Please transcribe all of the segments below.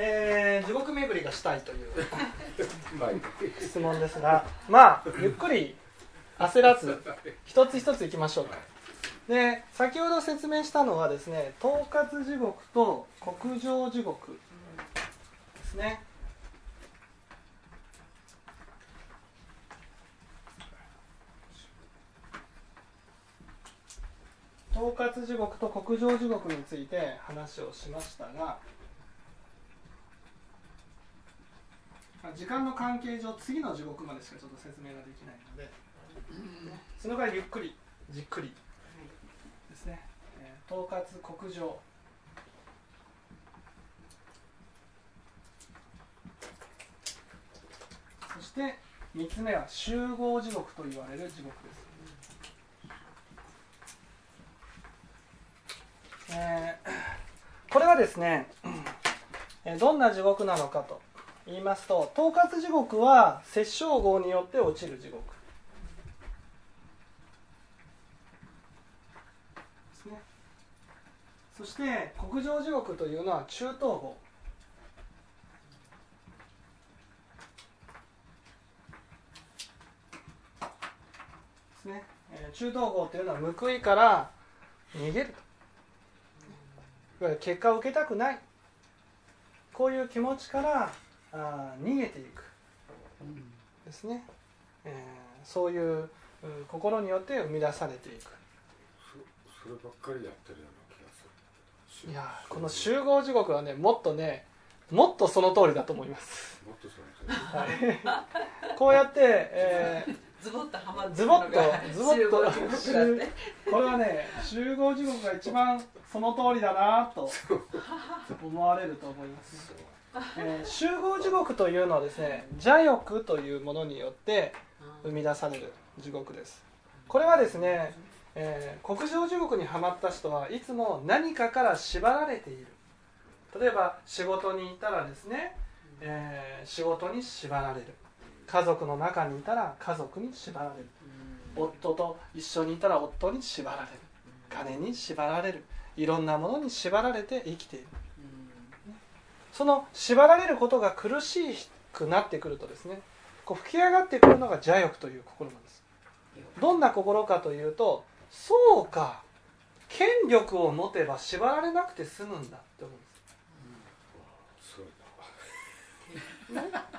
地獄巡りがしたいという質問ですが、まあゆっくり焦らず一つ一ついきましょうか。で、先ほど説明したのはですね、統括地獄と国上地獄ですね。統括地獄と国上地獄について話をしましたが、時間の関係上次の地獄までしかちょっと説明ができないので、そのぐらいゆっくりじっくりですね。統括国上、そして3つ目は集合地獄と言われる地獄です。これはですね、どんな地獄なのかと言いますと、統括地獄は殺生業によって落ちる地獄ですね。そして国上地獄というのは中等業ですね。中等業というのは報いから逃げると、結果を受けたくない、こういう気持ちから逃げていくですね。そういう心によって生み出されていく。 そればっかりやってるような気がする。 いや、この集合地獄はね、もっとその通りだと思います。 もっとその通り、 はい、こうやって、 ズボッとはまってズボッとこれはね、集合地獄が一番その通りだなと思われると思います、集合地獄というのはですね、邪欲というものによって生み出される地獄です。これはですね、国上地獄にはまった人はいつも何かから縛られている。例えば仕事にいたらですね、仕事に縛られる。家族の中にいたら家族に縛られる。夫と一緒にいたら夫に縛られる。金に縛られる。いろんなものに縛られて生きている。その縛られることが苦しくなってくるとですね、こう吹き上がってくるのが邪欲という心なんです。どんな心かというと、そうか、権力を持てば縛られなくて済むんだって思うんです。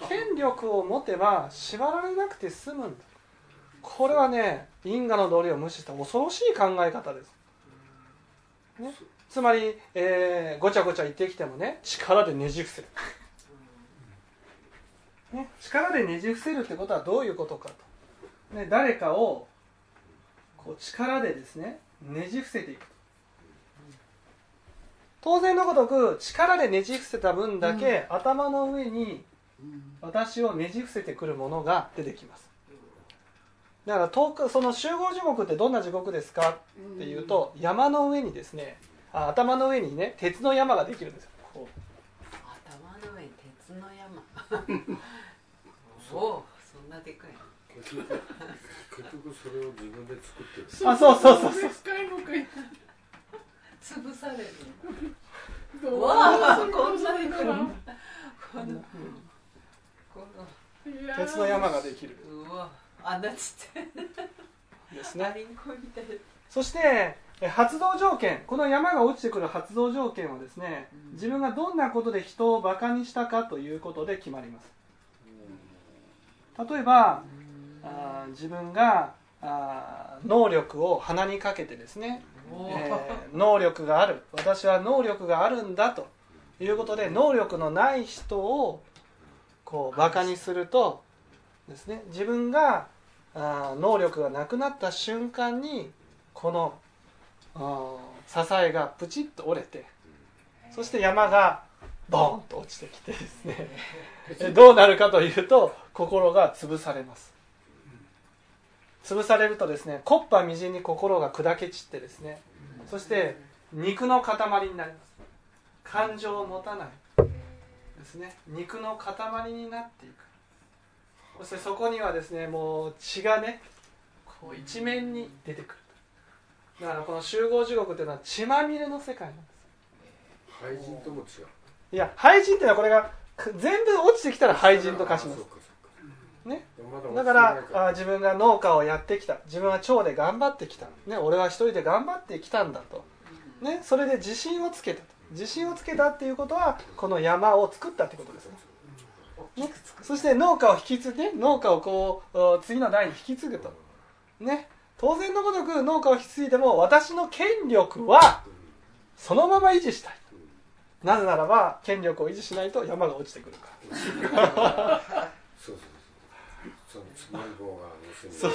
権力を持てば縛られなくて済むんだ。これはね、因果の道理を無視した恐ろしい考え方です、ね。つまり、ごちゃごちゃ言ってきてもね、力でねじ伏せる、ね、力でねじ伏せるってことはどういうことかと、ね、誰かをこう力でですね、ねじ伏せていく。当然のごとく力でねじ伏せた分だけ、頭の上に私をねじ伏せてくるものが出てきます。だからその集合地獄ってどんな地獄ですかっていうと、山の上にですね、頭の上にね、鉄の山ができるんですよ。こう頭の上に鉄の山おお、そんなでかい。 結局それを自分で作ってる。 そう潰される。わあ、こんなに鉄の山ができる。 うわ、あんなちっちゃいですね。 リンゴみたい。 そして発動条件、この山が落ちてくる発動条件はですね、自分がどんなことで人をバカにしたかということで決まります。例えば自分が能力を鼻にかけてですね、能力がある、私は能力があるんだということで、能力のない人をこうバカにするとですね、自分が能力がなくなった瞬間にこの支えがプチッと折れて、そして山がボーンと落ちてきてですねどうなるかというと、心が潰されます。潰されるとですね、木っ端みじんに心が砕け散ってですね、そして肉の塊になります。感情を持たないですね、肉の塊になっていく。そしてそこにはですね、もう血がね、こう一面に出てくる。だからこの集合地獄というのは血まみれの世界なんです。 廃人とも違う。 いや廃人っていうのはこれが全部落ちてきたら廃人と化しますね。だから自分が農家をやってきた、自分は町で頑張ってきた、ね、俺は一人で頑張ってきたんだと、ね、それで自信をつけたと。自信をつけたっていうことはこの山を作ったってことですね。ね、そして農家を引き継いで、農家をこう次の代に引き継ぐと、ね、当然のごとく農家を引き継いでも私の権力はそのまま維持したい。なぜならば権力を維持しないと山が落ちてくるからそうつまり棒がそう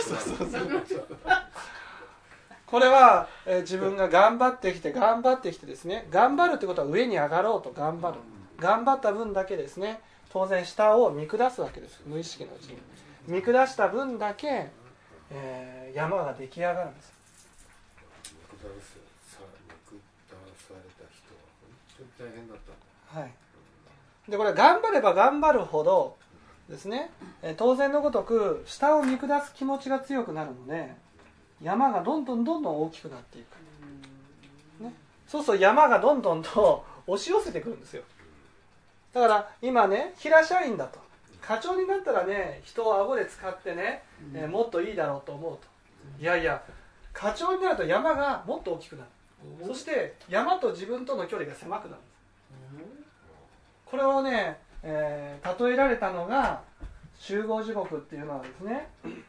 これは、自分が頑張ってきてですね、頑張るってことは上に上がろうと頑張る、頑張った分だけですね、当然下を見下すわけです。無意識のうちに見下した分だけ、山が出来上がるんです。 見下された人は本当に大変だったんだ。 はい。でこれ頑張れば頑張るほどですね、当然のごとく下を見下す気持ちが強くなるので山がどんどん大きくなっていく、ね、そうすると山がどんどんと押し寄せてくるんですよ。だから今ね、平社員だと課長になったらね、人を顎で使ってね、もっといいだろうと思うと、いやいや課長になると山がもっと大きくなる、そして山と自分との距離が狭くなるんです。これをね、例えられたのが集合地獄っていうのはですね、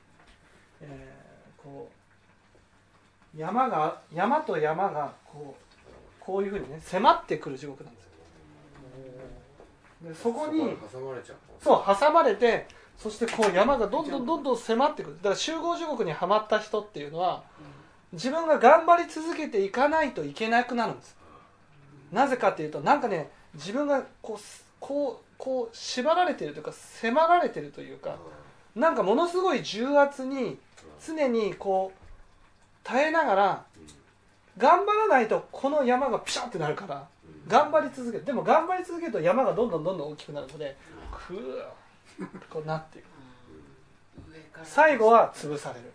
こう山と山がこういうふうにね迫ってくる地獄なんですよ。でそこに挟まれちゃう。 そう挟まれて、そしてこう山がどんどん迫ってくる。だから集合地獄にはまった人っていうのは自分が頑張り続けていかないといけなくなるんです。なぜかっていうと、なんかね、自分がこう縛られているというか迫られているというか、なんかものすごい重圧に常にこう耐えながら頑張らないとこの山がピシャッてなるから頑張り続ける。でも頑張り続けると山がどんどん大きくなるのでクーッこうなっていく。最後は潰される。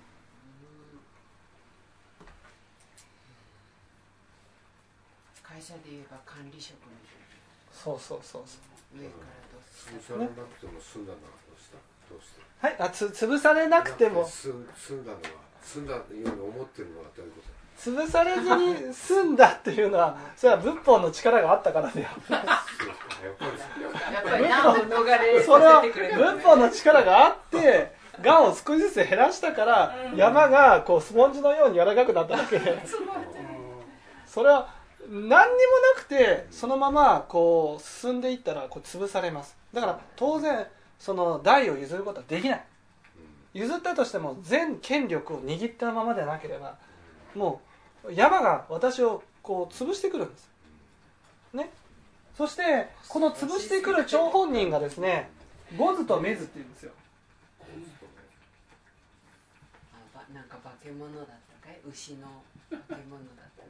会社で言えば管理職みそうたいな。上から潰されなくても済んだのはどうして？ はい、潰されなくても済んだように思ってるのはどういうこと？ 潰されずに済んだっていうのはそれは仏法の力があったからで、 やっぱり難を逃れそれはさせてくれる、ね、 仏法の力があってがんを少しずつ減らしたから山がこうスポンジのように柔らかくなっただけで、それは何にもなくてそのままこう進んでいったらこう潰されます。だから当然その代を譲ることはできない。譲ったとしても全権力を握ったままでなければもう山が私をこう潰してくるんです、ね、そしてこの潰してくる張本人がですね、ゴズとメズっていうんですよ。 なんか化け物だったかい？牛の化け物だったか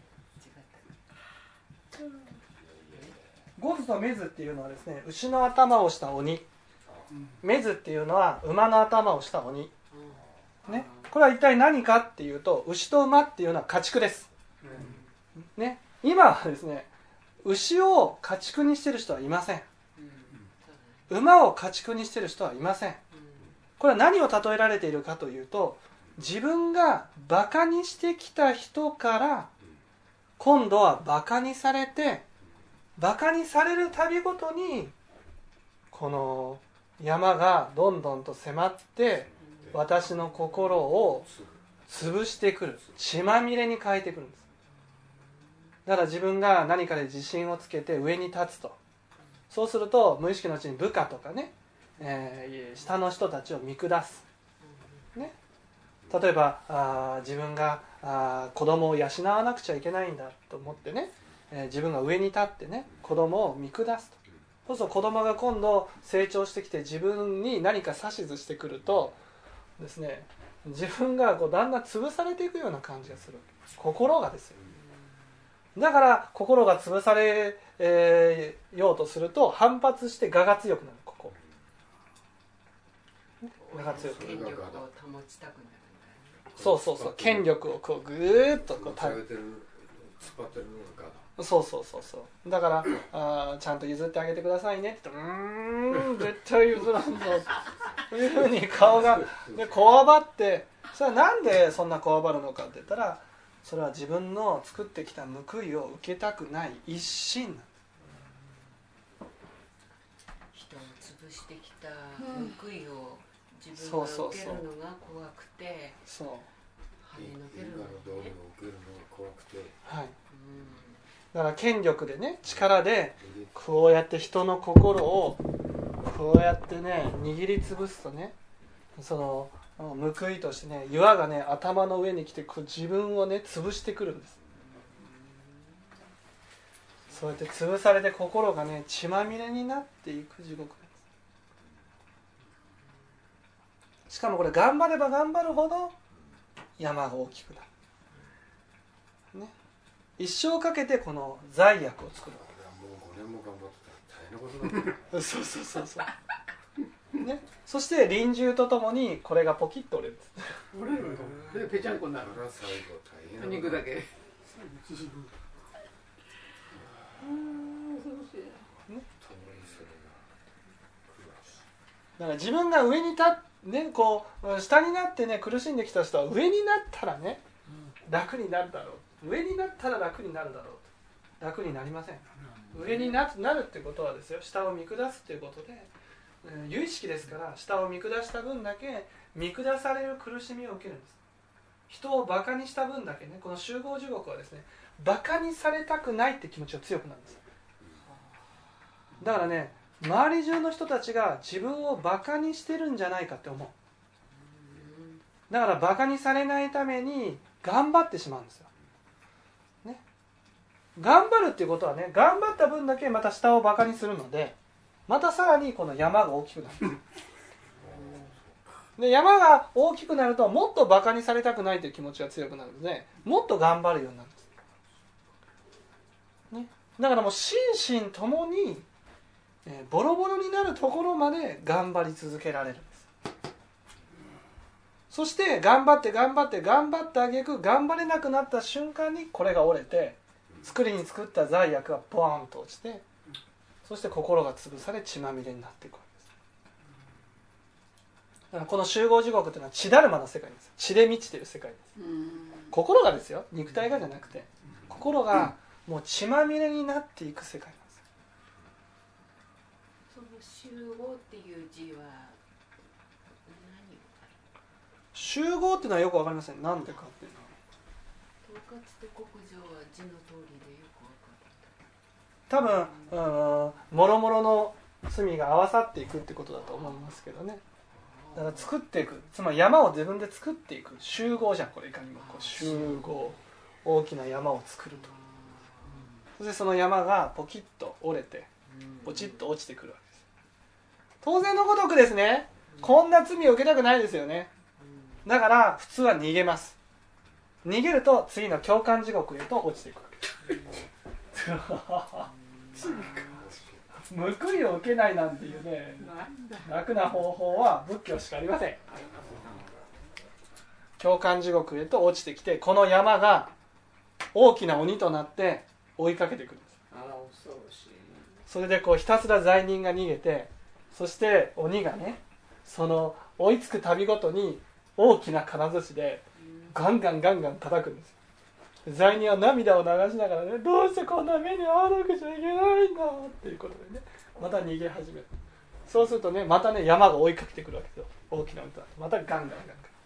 い？違ったか？ ゴズとメズっていうのはですね、牛の頭をした鬼、メズっていうのは馬の頭をした鬼、ね、これは一体何かっていうと、牛と馬っていうのは家畜です、ね、今はですね牛を家畜にしてる人はいません、馬を家畜にしてる人はいません。これは何を例えられているかというと、自分がバカにしてきた人から今度はバカにされて、バカにされるたびごとにこの山がどんどんと迫って私の心を潰してくる、血まみれに変えてくるんです。だから自分が何かで自信をつけて上に立つと、そうすると無意識のうちに部下とかね、下の人たちを見下す、ね、例えば自分が子供を養わなくちゃいけないんだと思ってね、自分が上に立ってね子供を見下すと、そうすると子供が今度成長してきて自分に何か指図してくるとですね、自分がこうだんだん潰されていくような感じがする。心がですよ。だから心が潰され、ようとすると反発して我が強くなる。ここ我が強くなる。 権力を保ちたくなるんだよね。 そう権力をこうぐーっとこう突っ張ってるのが我だ。 そうだからちゃんと譲ってあげてくださいねって言って絶対譲らんぞというふうに顔がでこわばって、それはなんでそんなこわばるのかって言ったら、それは自分の作ってきた報いを受けたくない一心なんです。 人を潰してきた報いを自分が受けるのが怖くて、 そう跳ねのけるのね。 はい。だから権力でね、力でこうやって人の心をこうやってね握りつぶすとね、その報いとしてね、岩がね頭の上に来て自分をね潰してくるんです。そうやって潰されて心がね血まみれになっていく地獄です。しかもこれ頑張れば頑張るほど山が大きくなる、ね、一生かけてこの罪悪を作る。 もう5年も頑張ってたら大変なことだそうね、そして臨終とともにこれがポキッと折れるんです。 折れるの？でペチャンコになる。 最後大変な肉だけ。 だから自分が上に立ってね、こう下になってね苦しんできた人は上になったらね楽になるだろう、上になったら楽になるだろう、楽になりません。上になるってことはですよ、下を見下すっていうことで、有意識ですから下を見下した分だけ見下される苦しみを受けるんです。人をバカにした分だけね、この集合地獄はですね、バカにされたくないって気持ちが強くなるんです。だからね、周り中の人たちが自分をバカにしてるんじゃないかって思う。だからバカにされないために頑張ってしまうんですよ、ね、頑張るっていうことはね、頑張った分だけまた下をバカにするので、またさらにこの山が大きくなる。で、山が大きくなるともっとバカにされたくないという気持ちが強くなるので、もっと頑張るようになるんです、ね、だからもう心身ともにボロボロになるところまで頑張り続けられるんです。そして頑張ってあげく頑張れなくなった瞬間にこれが折れて、作りに作った罪悪がボーンと落ちて、そして心が潰され血まみれになっていくわけです。だからこの集合地獄というのは血だるまの世界です。血で満ちている世界です。心がですよ、肉体がじゃなくて心がもう血まみれになっていく世界なんです。 その集合っていう字は何？ 集合っていうのはよくわかりません。なんでかっていうのは。 統括と国情は字の通りでよくわかる。 多分もろもろの罪が合わさっていくってことだと思いますけどね。だから作っていく、つまり山を自分で作っていく集合じゃん。これいかにもこう集合、大きな山を作ると。そしてその山がポキッと折れてポチッと落ちてくるわけです。当然のごとくですね、こんな罪を受けたくないですよね。だから普通は逃げます。逃げると次の共感地獄へと落ちていくわけです。報いを受けないなんていうね、楽な方法は仏教しかありません。共感地獄へと落ちてきて、この山が大きな鬼となって追いかけてくるんです。それでこうひたすら罪人が逃げて、そして鬼がね、その追いつくたびごとに大きな金槌でガンガン叩くんです。罪人は涙を流しながらね、どうしてこんな目に遭わなくちゃいけないんだっていうことでね、また逃げ始める。そうするとね、またね、山が追いかけてくるわけですよ。大きな鬼となってまたガンガン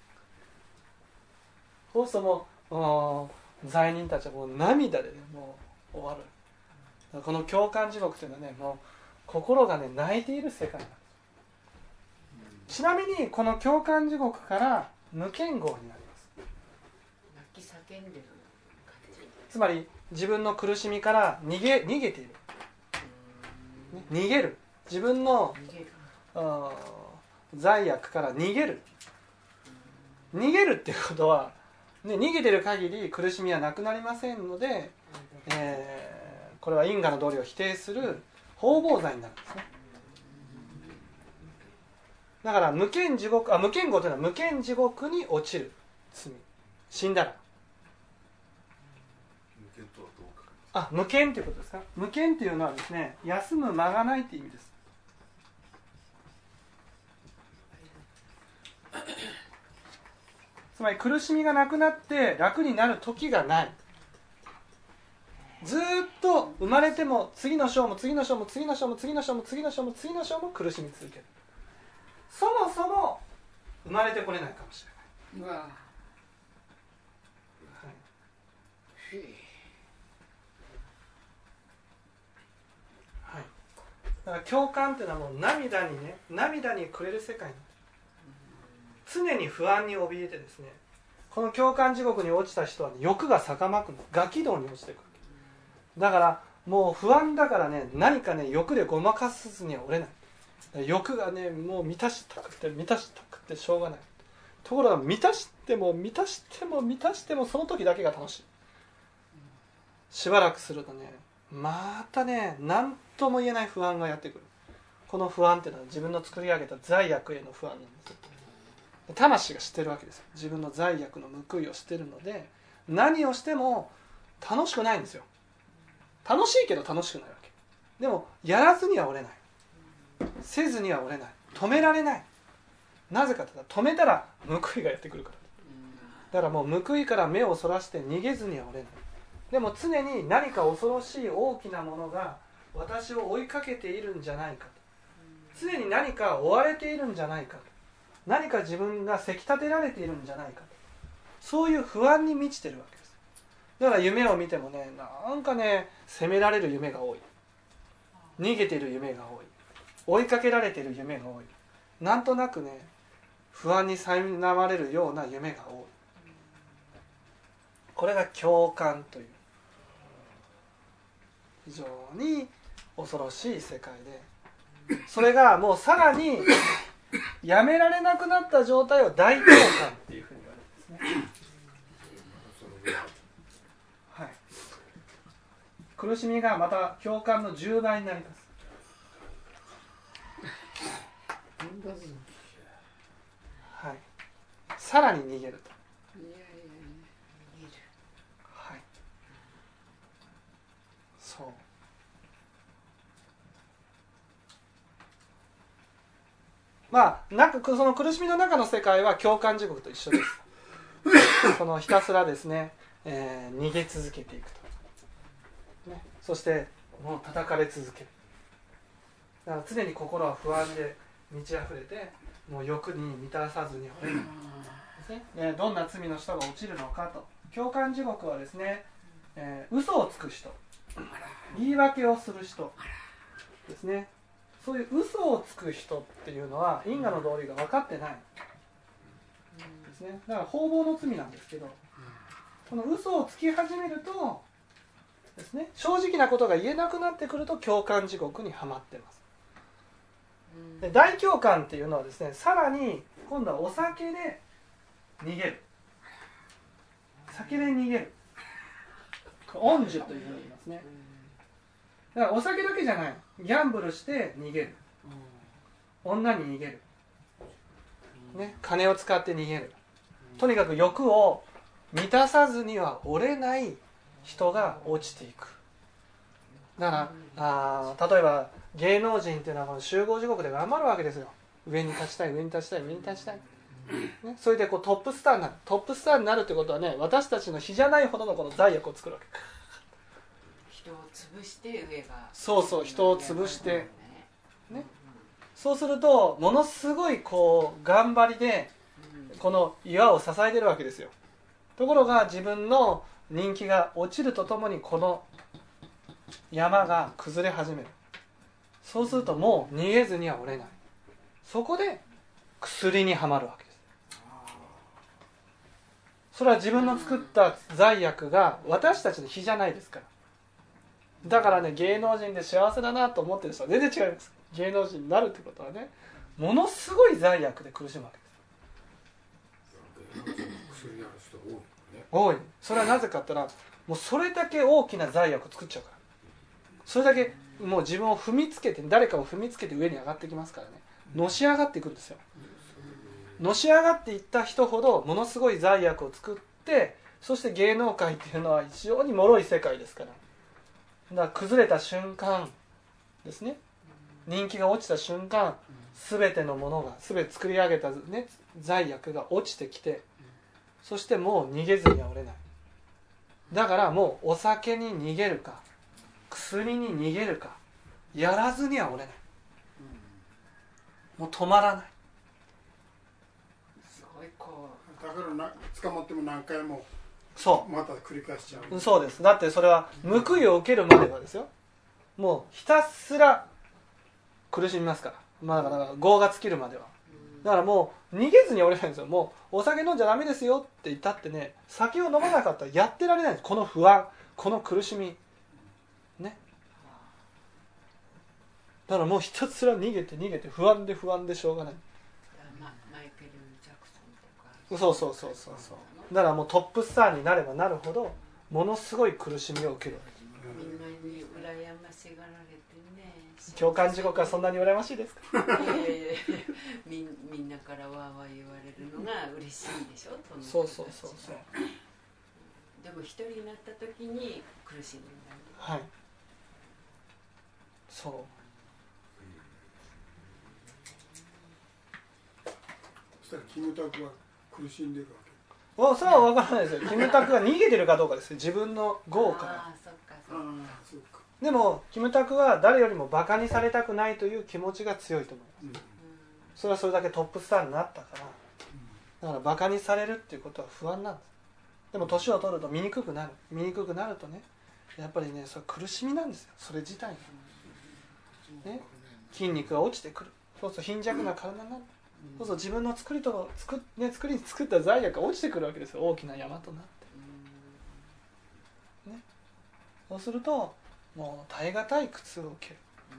そうするともう罪人たちはもう涙でね、もう終わる。この共感地獄というのはね、もう心がね泣いている世界なんです。ちなみにこの共感地獄から無間壕になります。 泣き叫んでる。 つまり自分の苦しみから逃げている、逃げる、自分の罪悪から逃げるっていうことは、ね、逃げてる限り苦しみはなくなりませんので、これは因果の道理を否定する方々罪になるんですね。だから無間壕というのは無間地獄に落ちる罪、死んだら。 無権ということですか。無権というのはですね、休む間がないという意味です。つまり苦しみがなくなって楽になる時がない。ずっと生まれても次の章も次の章も次の章も次の章も次の章も次の章も苦しみ続ける。そもそも生まれてこれないかもしれない。はい、だから共感っていうのはもう涙にくれる世界なんです。常に不安に怯えてですね、この共感地獄に落ちた人は、ね、欲が逆まくの、餓鬼道に落ちてくる。だからもう不安だからね、何かね欲でごまかすには折れない。欲がねもう満たしたくてしょうがない。ところが満たしてもその時だけが楽しい。しばらくするとね、またね何とも言えない不安がやってくる。この不安っていうのは自分の作り上げた罪悪への不安なんです。魂が知ってるわけですよ。自分の罪悪の報いを知ってるので、何をしても楽しくないんですよ。楽しいけど楽しくないわけでも、やらずには折れない、せずには折れない、止められない。なぜかというと、止めたら報いがやってくるから。だからもう報いから目をそらして逃げずには折れない。でも常に何か恐ろしい大きなものが私を追いかけているんじゃないかと、常に何か追われているんじゃないかと、何か自分がせき立てられているんじゃないかと、そういう不安に満ちてるわけです。だから夢を見てもね、なんかね責められる夢が多い、逃げてる夢が多い、追いかけられてる夢が多い、なんとなくね不安に苛まれるような夢が多い。これが共感という非常に恐ろしい世界で、それがもうさらにやめられなくなった状態を大共感っていうふうに言われるんですね。はい、苦しみがまた共感の10倍になります。はい、さらに逃げると。はい、そう。なんかその苦しみの中の世界は共感地獄と一緒です。そのひたすらですね、逃げ続けていくと、ね、そしてもう叩かれ続ける。だから常に心は不安で満ち溢れて、もう欲に満たさずに折れないですね。でどんな罪の人が落ちるのかと。共感地獄はですね、嘘をつく人、言い訳をする人ですね。そういう嘘をつく人っていうのは因果の道理が分かってないですね。だから方々の罪なんですけど、この嘘をつき始めるとですね、正直なことが言えなくなってくると共感地獄にはまってます。で大共感っていうのはですね、さらに今度はお酒で逃げる、酒で逃げる、恩樹というふうに言いますね。だからお酒だけじゃない、ギャンブルして逃げる、女に逃げる、ね、金を使って逃げる、とにかく欲を満たさずには折れない人が落ちていく。だから例えば芸能人っていうのはこの集合地獄で頑張るわけですよ。上に立ちたい、上に立ちたい、上に立ちたい、ね、それでこうトップスターになる。トップスターになるってことはね、私たちの比じゃないほどのこの罪悪を作るわけ。 人を潰して上が、 そう人を潰して、ね、そうするとものすごいこう頑張りでこの岩を支えてるわけですよ。ところが自分の人気が落ちるとともにこの山が崩れ始める。そうするともう逃げずには折れない。そこで薬にはまるわけです。それは自分の作った罪悪が私たちの比じゃないですから。だからね、芸能人で幸せだなと思ってる人は全然違います。芸能人になるってことはね、ものすごい罪悪で苦しむわけです。 薬やる人多いね。 多い。それはなぜかって言ったら、もうそれだけ大きな罪悪を作っちゃうから。それだけもう自分を踏みつけて、誰かを踏みつけて上に上がってきますからね、のし上がっていくんですよ。のし上がっていった人ほどものすごい罪悪を作って、そして芸能界っていうのは非常に脆い世界ですから、 だから崩れた瞬間ですね、人気が落ちた瞬間、全てのものが、全て作り上げた、ね、罪悪が落ちてきて、そしてもう逃げずにはおれない。だからもうお酒に逃げるか薬に逃げるかやらずにはおれない。もう止まらない。 すごいこだから捕まっても何回もそうまた繰り返しちゃう。 そうです。だってそれは報いを受けるまではですよ、もうひたすら苦しみますから、まあ、だから業が尽きるまでは。だからもう逃げずにおれないんですよ。もうお酒飲んじゃダメですよって言ったってね、酒を飲まなかったらやってられないんです。この不安、この苦しみね。だからもうひたすら逃げて逃げて、不安で不安でしょうがない。 マイケル・ジャクソンとかそうだからもうトップスターになればなるほどものすごい苦しみを受けるわけ。 みんなに羨ましがられてね。 共感地獄はそんなに羨ましいですか？ みんなからわーわー言われるのが嬉しいでしょ。 そうでも一人になった時に苦しんでるんだね。 はい、そう。 そしたらキムタクは苦しんでるわけ。 それは分からないですよ。キムタクが逃げてるかどうかですよ、自分の業から。 ああ、そっかそっか。 そうか。 でもキムタクは誰よりもバカにされたくないという気持ちが強いと思います。それはそれだけトップスターになったから。だからバカにされるっていうことは不安なんです。でも年を取ると醜くなるとね、やっぱりね、それ苦しみなんですよ、それ自体が、ね、筋肉が落ちてくる。そうすると貧弱な体になる。そうすると自分の作りに作った罪悪が落ちてくるわけですよ、大きな山となって、ね、そうするともう耐え難い苦痛を受ける。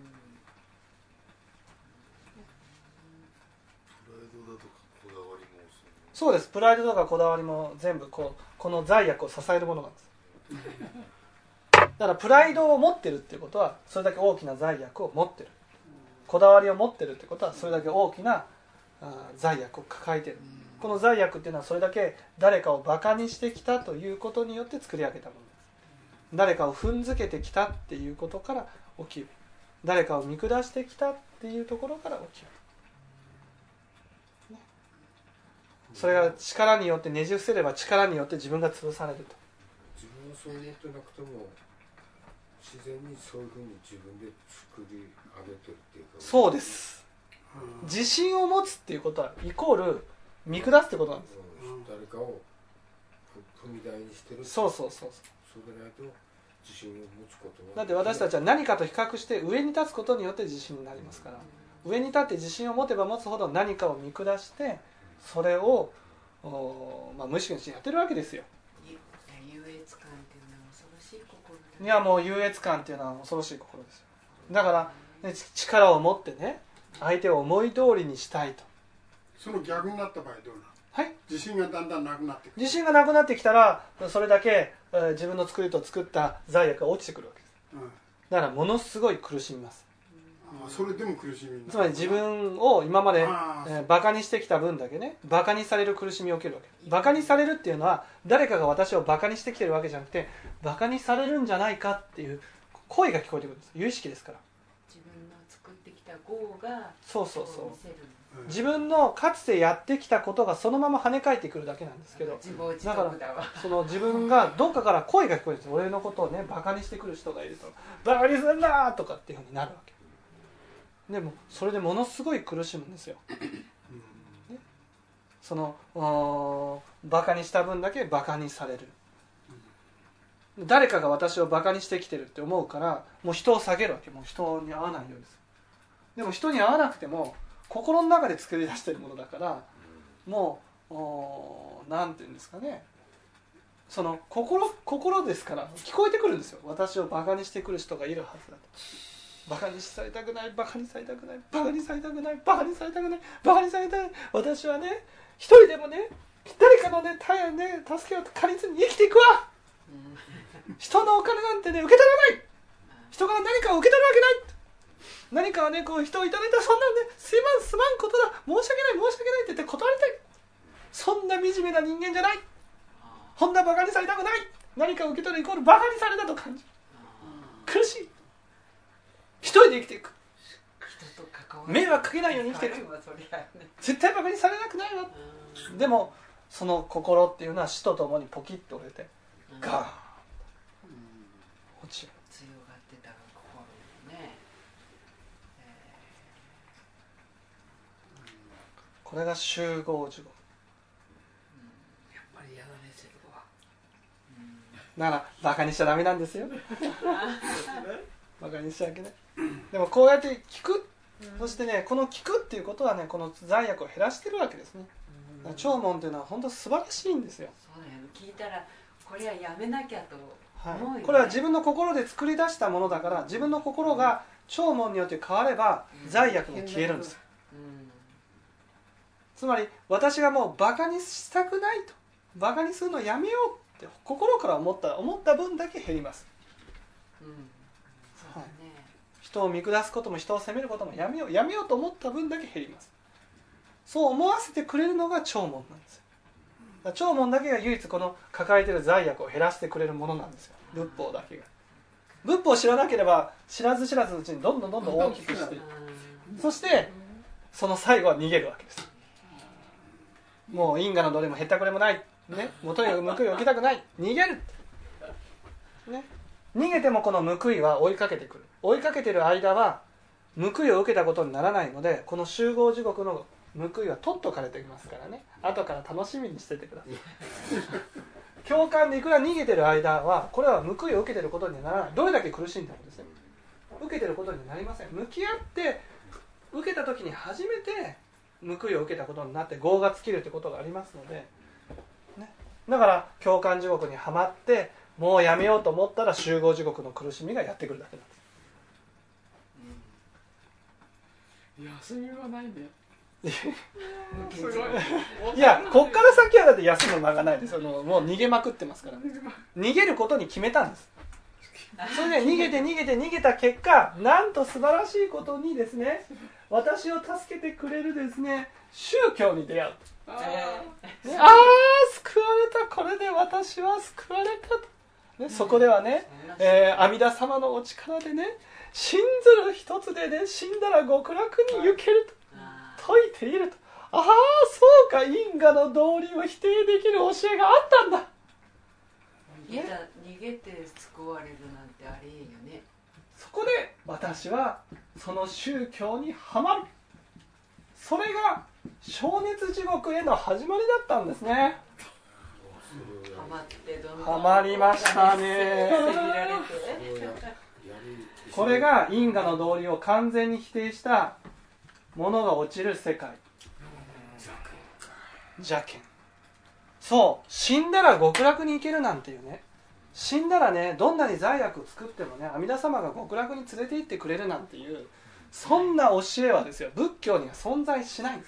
そうです。プライドとかこだわりも全部この罪悪を支えるものなんです。だからプライドを持ってるっていうことはそれだけ大きな罪悪を持ってる。こだわりを持ってるってことはそれだけ大きな罪悪を抱えている。この罪悪っていうのはそれだけ誰かをバカにしてきたということによって作り上げたものです。誰かを踏んづけてきたっていうことから起きる。誰かを見下してきたっていうところから起きる。それが力によってねじ伏せれば力によって自分が潰されると。 自分はそう思ってなくても自然にそういうふうに自分で作り上げてるっていうか。 そうです。自信を持つっていうことはイコール見下すってことなんです。 誰かを踏み台にしてる。 そうそうでないと自信を持つことは。 だって私たちは何かと比較して上に立つことによって自信になりますから、上に立って自信を持てば持つほど何かを見下してそれを無意識にしてやってるわけですよ。 優越感っていうのは恐ろしい心だ。 いやもう優越感っていうのは恐ろしい心ですよ。だから、ね、力を持ってね相手を思い通りにしたいと。 その逆になった場合どうなの？ はい、 自信がだんだんなくなってくる。 自信がなくなってきたらそれだけ自分の作った罪悪が落ちてくるわけです、だからものすごい苦しみます。 それでも苦しみ。 つまり自分を今までバカにしてきた分だけね、バカにされる苦しみを受けるわけ。バカにされるっていうのは誰かが私をバカにしてきてるわけじゃなくて、バカにされるんじゃないかっていう声が聞こえてくるんです。有意識ですから。 自分の作ってきた業がそう自分のかつてやってきたことがそのまま跳ね返ってくるだけなんですけど、だからその自分がどっかから声が聞こえるんです。俺のことをねバカにしてくる人がいると、バカにするんだとかっていうふうになるわけでもそれでものすごい苦しむんですよ、ね、そのバカにした分だけバカにされる。誰かが私をバカにしてきてるって思うからもう人を下げるわけ。もう人に会わないようです。でも人に会わなくても心の中で作り出しているものだから、もうなんていうんですかね、その心ですから聞こえてくるんですよ。私をバカにしてくる人がいるはずだと。バカにされたくない、バカにされたくない、バカにされたくない、バカにされたくない、バカにされたくない。私はね一人でもね誰かのね助けを借りずに生きていくわ。人のお金なんてね受け取らない。人から何かを受け取るわけない。何かはねこう人をいただいたらそんなんねすまんことだ、申し訳ないって言って断りたい。そんな惨めな人間じゃない。こんなバカにされたくない。何かを受け取るイコールバカにされたと感じる。 苦しい、一人で生きていく、 人と関わる、 迷惑かけないように生きていく、絶対バカにされなくないわ。でもその心っていうのは死とともにポキッと折れてガーン落ちる。 強がってた心ね、 これが集合地獄。 やっぱり嫌だね、セルは。 だからバカにしちゃダメなんですよバカにしちゃいけない。でもこうやって聞く、そしてね、この聞くっていうことはね、この罪悪を減らしてるわけですね。聴聞っていうのは本当素晴らしいんですよ。 そうだよ、聞いたらこれはやめなきゃと思うよね。 これは自分の心で作り出したものだから、自分の心が聴聞によって変われば罪悪も消えるんですよ。つまり私がもうバカにしたくないと、バカにするのやめようって心から思った分だけ減ります、 そうだね、 人を見下すことも人を責めることもやめようと思った分だけ減ります。そう思わせてくれるのが聴聞なんですよ。だから聴聞だけが唯一この抱えている罪悪を減らしてくれるものなんですよ。仏法だけが。仏法を知らなければ知らず知らずのうちにどんどん大きくしていく。そしてその最後は逃げるわけです。もう因果のどれもへったくれもない、ね、もうとにかく報いを受けたくない、逃げる、ね、逃げてもこの報いは追いかけてくる。追いかけてる間は報いを受けたことにならないので、この集合地獄の報いは取っとかれてきますからね、後から楽しみにしててください共感でいくら逃げてる間はこれは報いを受けてることにならない。どれだけ苦しんでもですね、受けてることになりません。向き合って受けた時に初めて報いを受けたことになって業が尽きるということがありますので、ね、だから共感地獄にはまってもうやめようと思ったら集合地獄の苦しみがやってくるだけなんです。 休みはないね。 すごい。いや、こっから先はだって休む間がないですよ。もう逃げまくってますから。逃げることに決めたんです。それで逃げた結果、なんと素晴らしいことにですね、私を助けてくれるですね、宗教に出会う。救われた、これで私は救われたと、ね、そこではね、阿弥陀様のお力でね、信ずる一つでね、死んだら極楽に行けると説いていると。そうか、因果の道理を否定できる教えがあったんだ。 逃げて救われるなんてありえんよね。 そこで私はその宗教にはまる。それが消熱地獄への始まりだったんですね。はまりましたね。これが因果の道理を完全に否定したものが落ちる世界。邪見。そう、死んだら極楽に行けるなんていうね、死んだらね、どんなに罪悪を作ってもね、阿弥陀様が極楽に連れて行ってくれるなんていう、そんな教えはですよ、仏教には存在しないんです。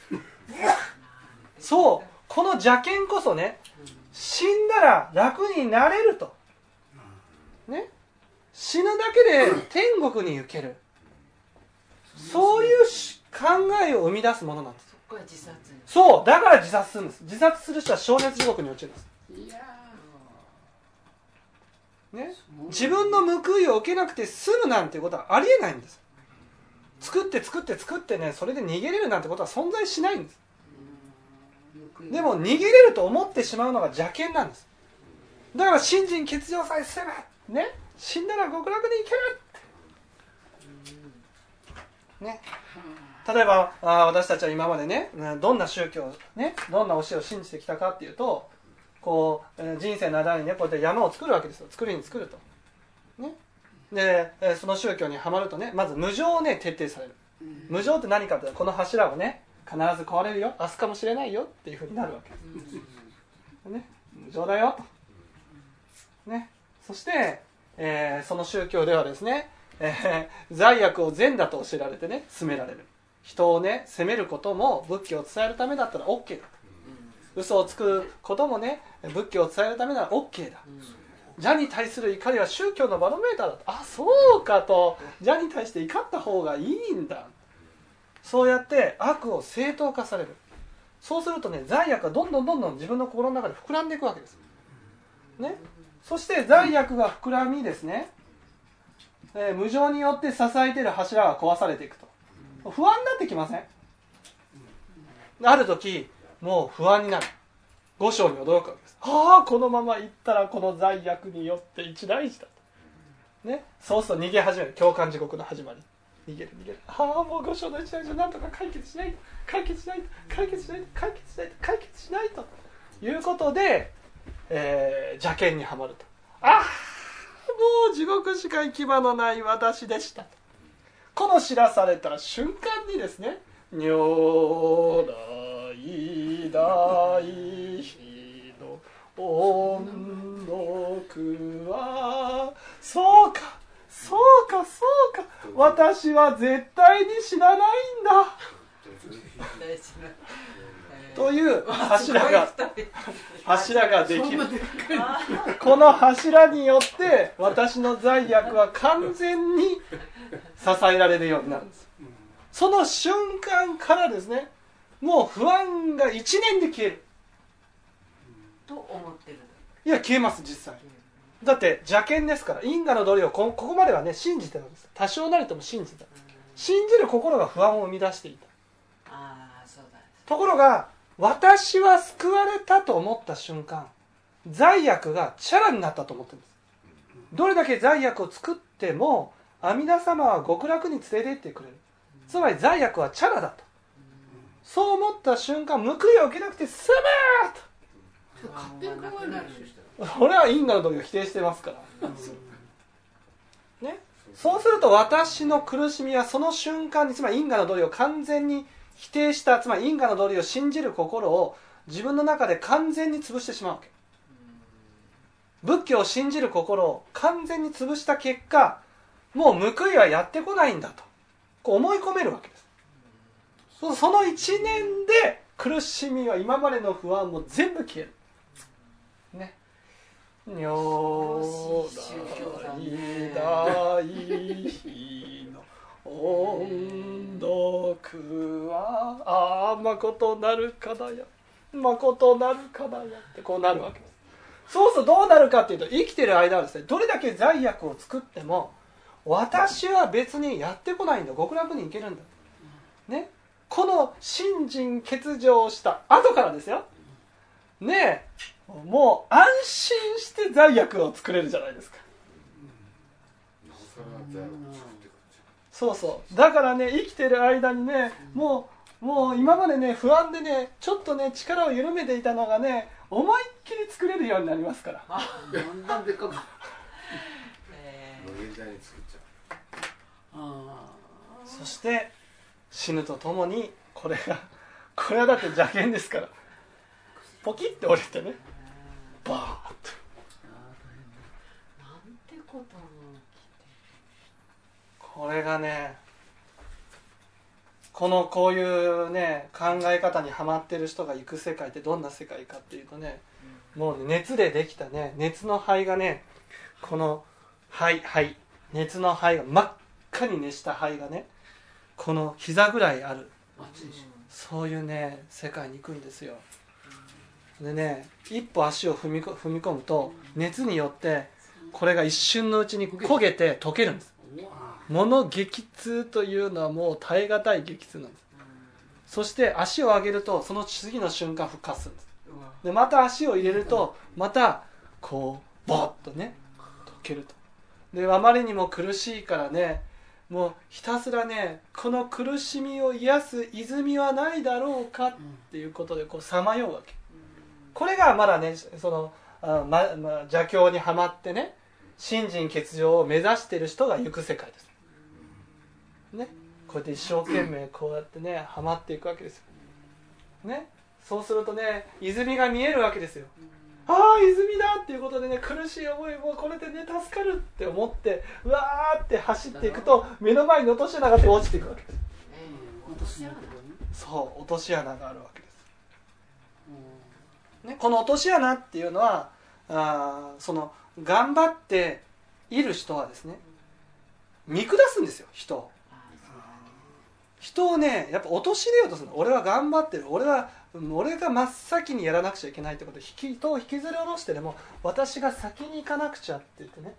そう、この邪見こそね、死んだら楽になれると、ね、死ぬだけで天国に行ける、そういう考えを生み出すものなんです。 これ自殺。 そう、だから自殺するんです。自殺する人は消熱地獄に落ちるんです。 いやね、自分の報いを受けなくて済むなんてことはありえないんです。作ってね、それで逃げれるなんてことは存在しないんです。でも逃げれると思ってしまうのが邪見なんです。だから信心欠如さえすればね、死んだら極楽に行けるってね。例えば私たちは今までね、どんな宗教ね、どんな教えを信じてきたかっていうと、こう人生の間にね、こうやって山を作るわけですよ。作ると、ね、でその宗教にはまるとね、まず無常をね徹底される。無常って何かってこの柱をね必ず壊れるよ、明日かもしれないよっていうふうになるわけです、ね、無常だよと、ね、そして、その宗教ではですね、罪悪を善だと教えられてね進められる。人をね責めることも仏教を伝えるためだったら OK だと。嘘をつくこともね仏教を伝えるためなら OK だ。邪に対する怒りは宗教のバロメーターだと。そうかと、邪に対して怒った方がいいんだ。そうやって悪を正当化される。そうするとね、罪悪がどんどん自分の心の中で膨らんでいくわけです、ね、そして罪悪が膨らみですね、 無常によって支えている柱が壊されていくと不安になってきません？ある時もう不安になる。五章に驚くわけです。ああこのまま行ったらこの罪悪によって一大事だと、ね、そうすると逃げ始める。共感地獄の始まり。逃げる。ああもう五章の一大事をなんとか解決しないということで、邪見にはまると。ああもう地獄しか行き場のない私でしたと。この知らされた瞬間にですね、如来大悲の音読はそうか私は絶対に知らないんだという柱ができる。この柱によって私の罪悪は完全に支えられるようになるんです。その瞬間からですね、もう不安が1年で消えると思ってる。 いや消えます。実際だって邪見ですから。因果の道理をここまではね信じてたんです。多少なりとも信じてた。信じる心が不安を生み出していた。 そうだ。 ところが私は救われたと思った瞬間、罪悪がチャラになったと思ってるんです。どれだけ罪悪を作っても阿弥陀様は極楽に連れて行ってくれる。つまり罪悪はチャラだと。そう思った瞬間、報いを受けなくて済むと。 勝手に考えるでしょ。 これは因果の道理を否定してますから、ね、そうすると私の苦しみはその瞬間に、つまり因果の道理を完全に否定した、つまり因果の道理を信じる心を自分の中で完全に潰してしまうわけ。仏教を信じる心を完全に潰した結果、もう報いはやってこないんだとこう思い込めるわけです。その1年で苦しみは、今までの不安も全部消えるね。如来大悲の音読は誠なるかだやってこうなるわけです。そうするとどうなるかっていうと、生きてる間はですね、どれだけ罪悪を作っても私は別にやってこないんだ、極楽に行けるんだね。この信心欠如した後からですよねえ、もう安心して罪悪を作れるじゃないですか。そうだからね、生きてる間にね、もう今までね不安でねちょっとね力を緩めていたのがね、思いっきり作れるようになりますから。 だんだんでっかくそして死ぬとともにこれはだって邪見ですから、ポキッて折れてね、バーッとなんてことも起きて、 これがね、こういうね考え方にはまってる人が行く世界ってどんな世界かっていうとね、もう熱でできたね、熱の灰がね、この灰、熱の灰が真っ赤に熱した灰がね、この膝ぐらいある、そういうね世界に行くんですよ。でね、一歩足を踏み込むと熱によってこれが一瞬のうちに焦げて溶けるんです。物激痛というのはもう耐え難い激痛なんです。そして足を上げるとその次の瞬間復活するんです。でまた足を入れるとまたこうボッとね溶けると。であまりにも苦しいからね、もうひたすらね、この苦しみを癒す泉はないだろうかっていうことでこうさまようわけ。これがまだね、その邪教にはまってね、信心欠如を目指している人が行く世界ですね。こうやって一生懸命こうやってねはまっていくわけですよね。そうするとね、泉が見えるわけですよ。ああ泉だっていうことでね、苦しい思いもこれでね助かるって思ってうわーって走っていくと、目の前に落とし穴があって落ちていくわけです。そう、落とし穴があるわけです、ね、この落とし穴っていうのはその頑張っている人はですね、見下すんですよ、人をね、やっぱ陥れようとするの。俺は頑張ってる、俺が真っ先にやらなくちゃいけないってことで、人を引きずり下ろしてでも私が先に行かなくちゃって言ってね、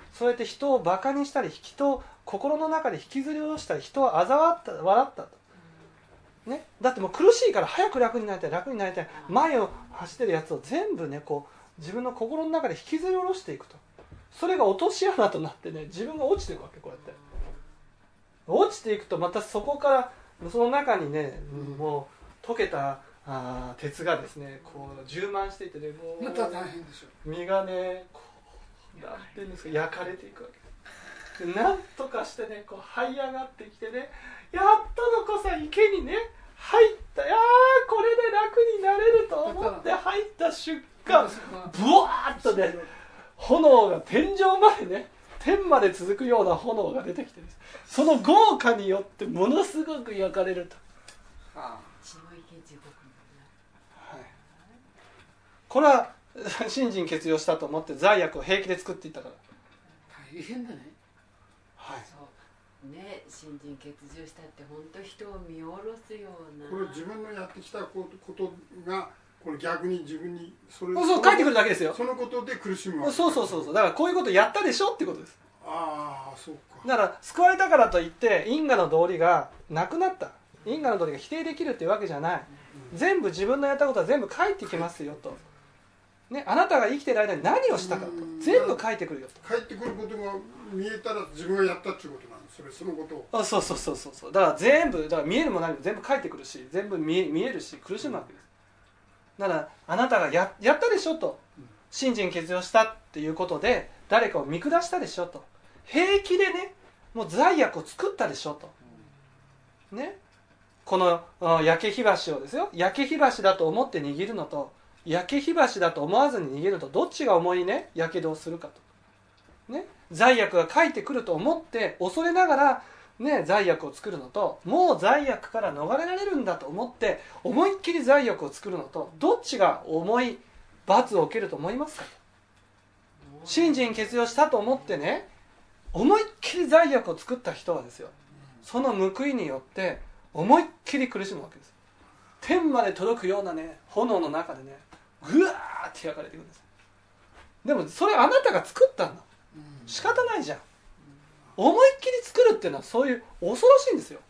そうやって人をバカにしたり人を心の中で引きずり下ろしたり人を嘲笑ったと、ね、だってもう苦しいから早く楽になりたい楽になりたい前を走ってるやつを全部ねこう自分の心の中で引きずり下ろしていくと、それが落とし穴となってね自分が落ちていくわけ。こうやって落ちていくとまたそこからその中にねもう溶けた鉄がですねこう充満していてねもうまた大変でしょ。 身がねこうなんていうんですか焼かれていくわけで、なんとかしてねこう這い上がってきてねやっとのこさ池にね入った、いやーこれで楽になれると思って入った瞬間ブワーッとね炎が天井までね天まで続くような炎が出てきてです、その豪華によってものすごく焼かれると。 血の池地獄はい、これは信心欠如したと思って罪悪を平気で作っていったから。 大変だね。 はい。 そうね、信心欠如したって本当人を見下ろすような。 これ自分のやってきたことがこれ逆に自分にそう書いてくるだけですよ。 そのことで苦しむわけ。 そうだからこういうことやったでしょってことです。 ああそうか。 だから救われたからといって因果の道理がなくなった、因果の道理が否定できるっていうわけじゃない、全部自分のやったことは全部返ってきますよと、ね、あなたが生きている間に何をしたかと全部返ってくるよと。 返ってくることが見えたら自分がやったっていうことなんです。そのことをそうだから全部だから見えるも何も全部返ってくるし全部見えるし苦しむわけです。だからあなたが やったでしょと、信心欠如したっていうことで誰かを見下したでしょと、平気でねもう罪悪を作ったでしょと、ね、この焼け火箸をですよ、焼け火箸だと思って握るのと焼け火箸だと思わずに握るのとどっちが重いねやけどをするかと、ね、罪悪が返ってくると思って恐れながら、ね、罪悪を作るのともう罪悪から逃れられるんだと思って思いっきり罪悪を作るのとどっちが重い罰を受けると思いますかと。信心欠如したと思ってね思いっきり罪悪を作った人はですよ、その報いによって思いっきり苦しむわけです。天まで届くようなね炎の中でねぐわーって焼かれていくんです。でもそれあなたが作ったんだ、仕方ないじゃん。思いっきり作るっていうのはそういう恐ろしいんですよ。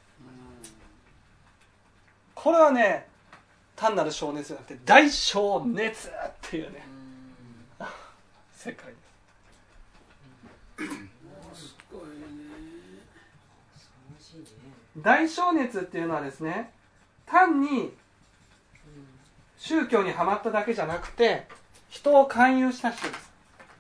これはね単なる情熱じゃなくて大情熱っていうね世界です。 すごいね。 大情熱っていうのはですね単に宗教にはまっただけじゃなくて人を勧誘した人です。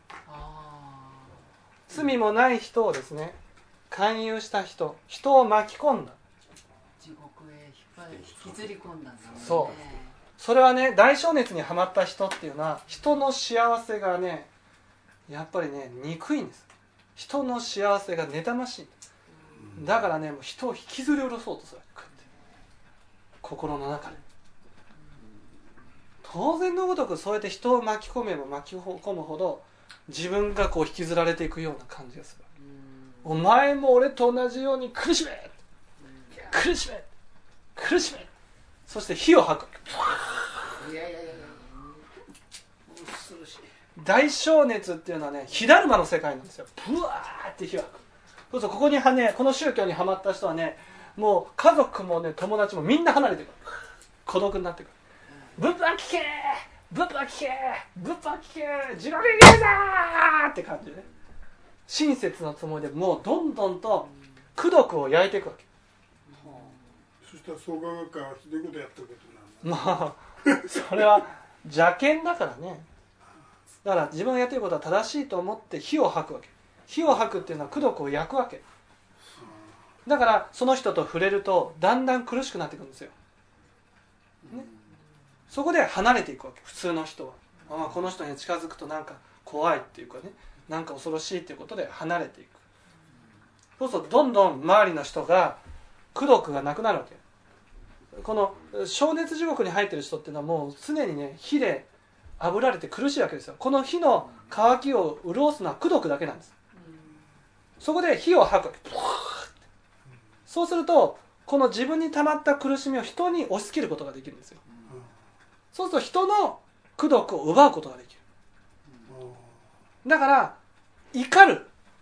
罪もない人をですね勧誘した人を巻き込んだ、 地獄へ引きずり込んだんだもんね。 そうそれはね大情熱にはまった人っていうのは人の幸せがねやっぱりね憎いんです。人の幸せが妬ましい。だからねもう人を引きずり下ろそうとする、心の中で当然のごとくそうやって人を巻き込めば巻き込むほど自分がこう引きずられていくような感じがする。お前も俺と同じように苦しめ苦しめ苦しめ、そして火を吐く。 恐ろしい。 大情熱っていうのはね火だるまの世界なんですよ。ブワーって火を吐く。そうするとここにはねこの宗教にはまった人はねもう家族もね友達もみんな離れてくる、孤独になってくる。物販聞け物販聞け物販聞け地獄に行けだーって感じでね親切のつもりでもうどんどんと功徳を焼いていくわけ。 そしたら創価学会はひどいことやってることなんだ。 まあそれは邪見だからね。だから自分がやってることは正しいと思って火を吐くわけ。火を吐くっていうのは功徳を焼くわけだから、その人と触れるとだんだん苦しくなっていくんですよ、ね、そこで離れていくわけ。普通の人はこの人に近づくとなんか怖いっていうかね、なんか恐ろしいっていうことで離れていく。そうするとどんどん周りの人が功徳がなくなるわけ。この灼熱地獄に入ってる人っていうのはもう常にね火で炙られて苦しいわけですよ。この火の渇きを潤すのは功徳だけなんです。そこで火を吐くわけ。そうするとこの自分に溜まった苦しみを人に押し付けることができるんですよ。そうすると人の功徳を奪うことができる。だから怒る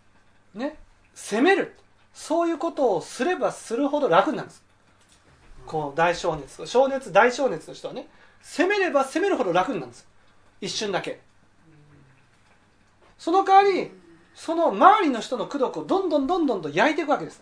ね、責める、そういうことをすればするほど楽になるんです。この大小熱大小熱の人はね、責めれば責めるほど楽になるんです。一瞬だけ。その代わりその周りの人の功徳をどんどんと焼いていくわけです。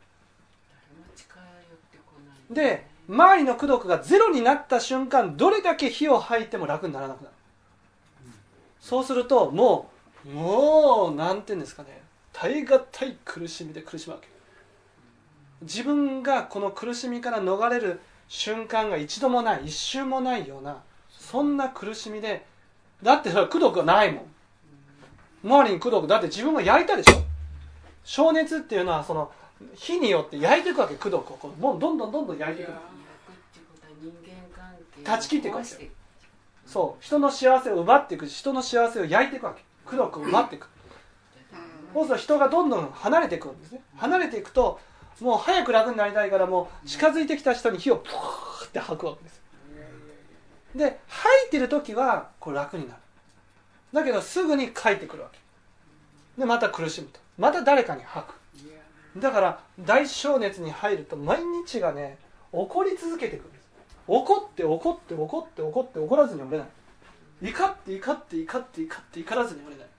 で周りの功徳がゼロになった瞬間、どれだけ火を吐いても楽にならなくなる。そうするともうなんていうんですかね、耐え難い苦しみで苦しむわけ。自分がこの苦しみから逃れる瞬間が一度もない、一瞬もないような、そんな苦しみで、だってそれは功徳がないもん。周りに功徳だって自分が焼いたでしょ。小熱っていうのはその火によって焼いていくわけ。功徳をもうどんどん焼いていく。断ち切っていくわけ。そう人の幸せを奪っていく、人の幸せを焼いていくわけ。功徳を奪っていく。そうすると人がどんどん離れていくんですね。離れていくともう早く楽になりたいから、もう近づいてきた人に火をプーって吐くわけです。で吐いてる時はこれ楽になる。だけどすぐに帰ってくるわけで、また苦しむと、また誰かに吐く。だから大小熱に入ると毎日がね、怒り続けていくんです。怒って怒らずに折れない。怒って怒らずに折れない、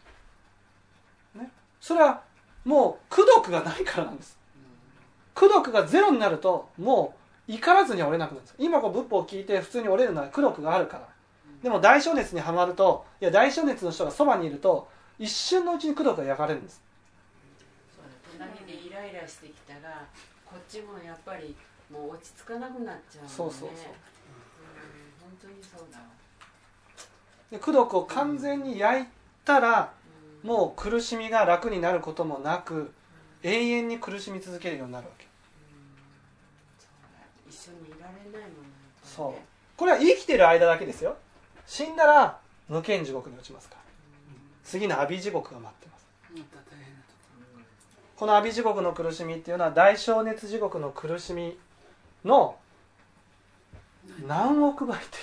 ね、それはもう功徳がないからなんです。功徳がゼロになるともう怒らずに折れなくなるんです。今こう仏法を聞いて普通に折れるのは功徳があるから。でも大小熱にはまると、いや大小熱の人がそばにいると一瞬のうちに功徳が焼かれるんです。 隣でイライラしてきたらこっちもやっぱりもう落ち着かなくなっちゃうもんね。 そう、 本当にそうだわ。 で功徳を完全に焼いたら、もう苦しみが楽になることもなく、永遠に苦しみ続けるようになるわけ。 一緒にいられないもんね。 そう、これは生きてる間だけですよ。死んだら無間地獄に落ちますから、次の阿鼻地獄が待ってます。この阿鼻地獄の苦しみっていうのは大小熱地獄の苦しみの何億倍という、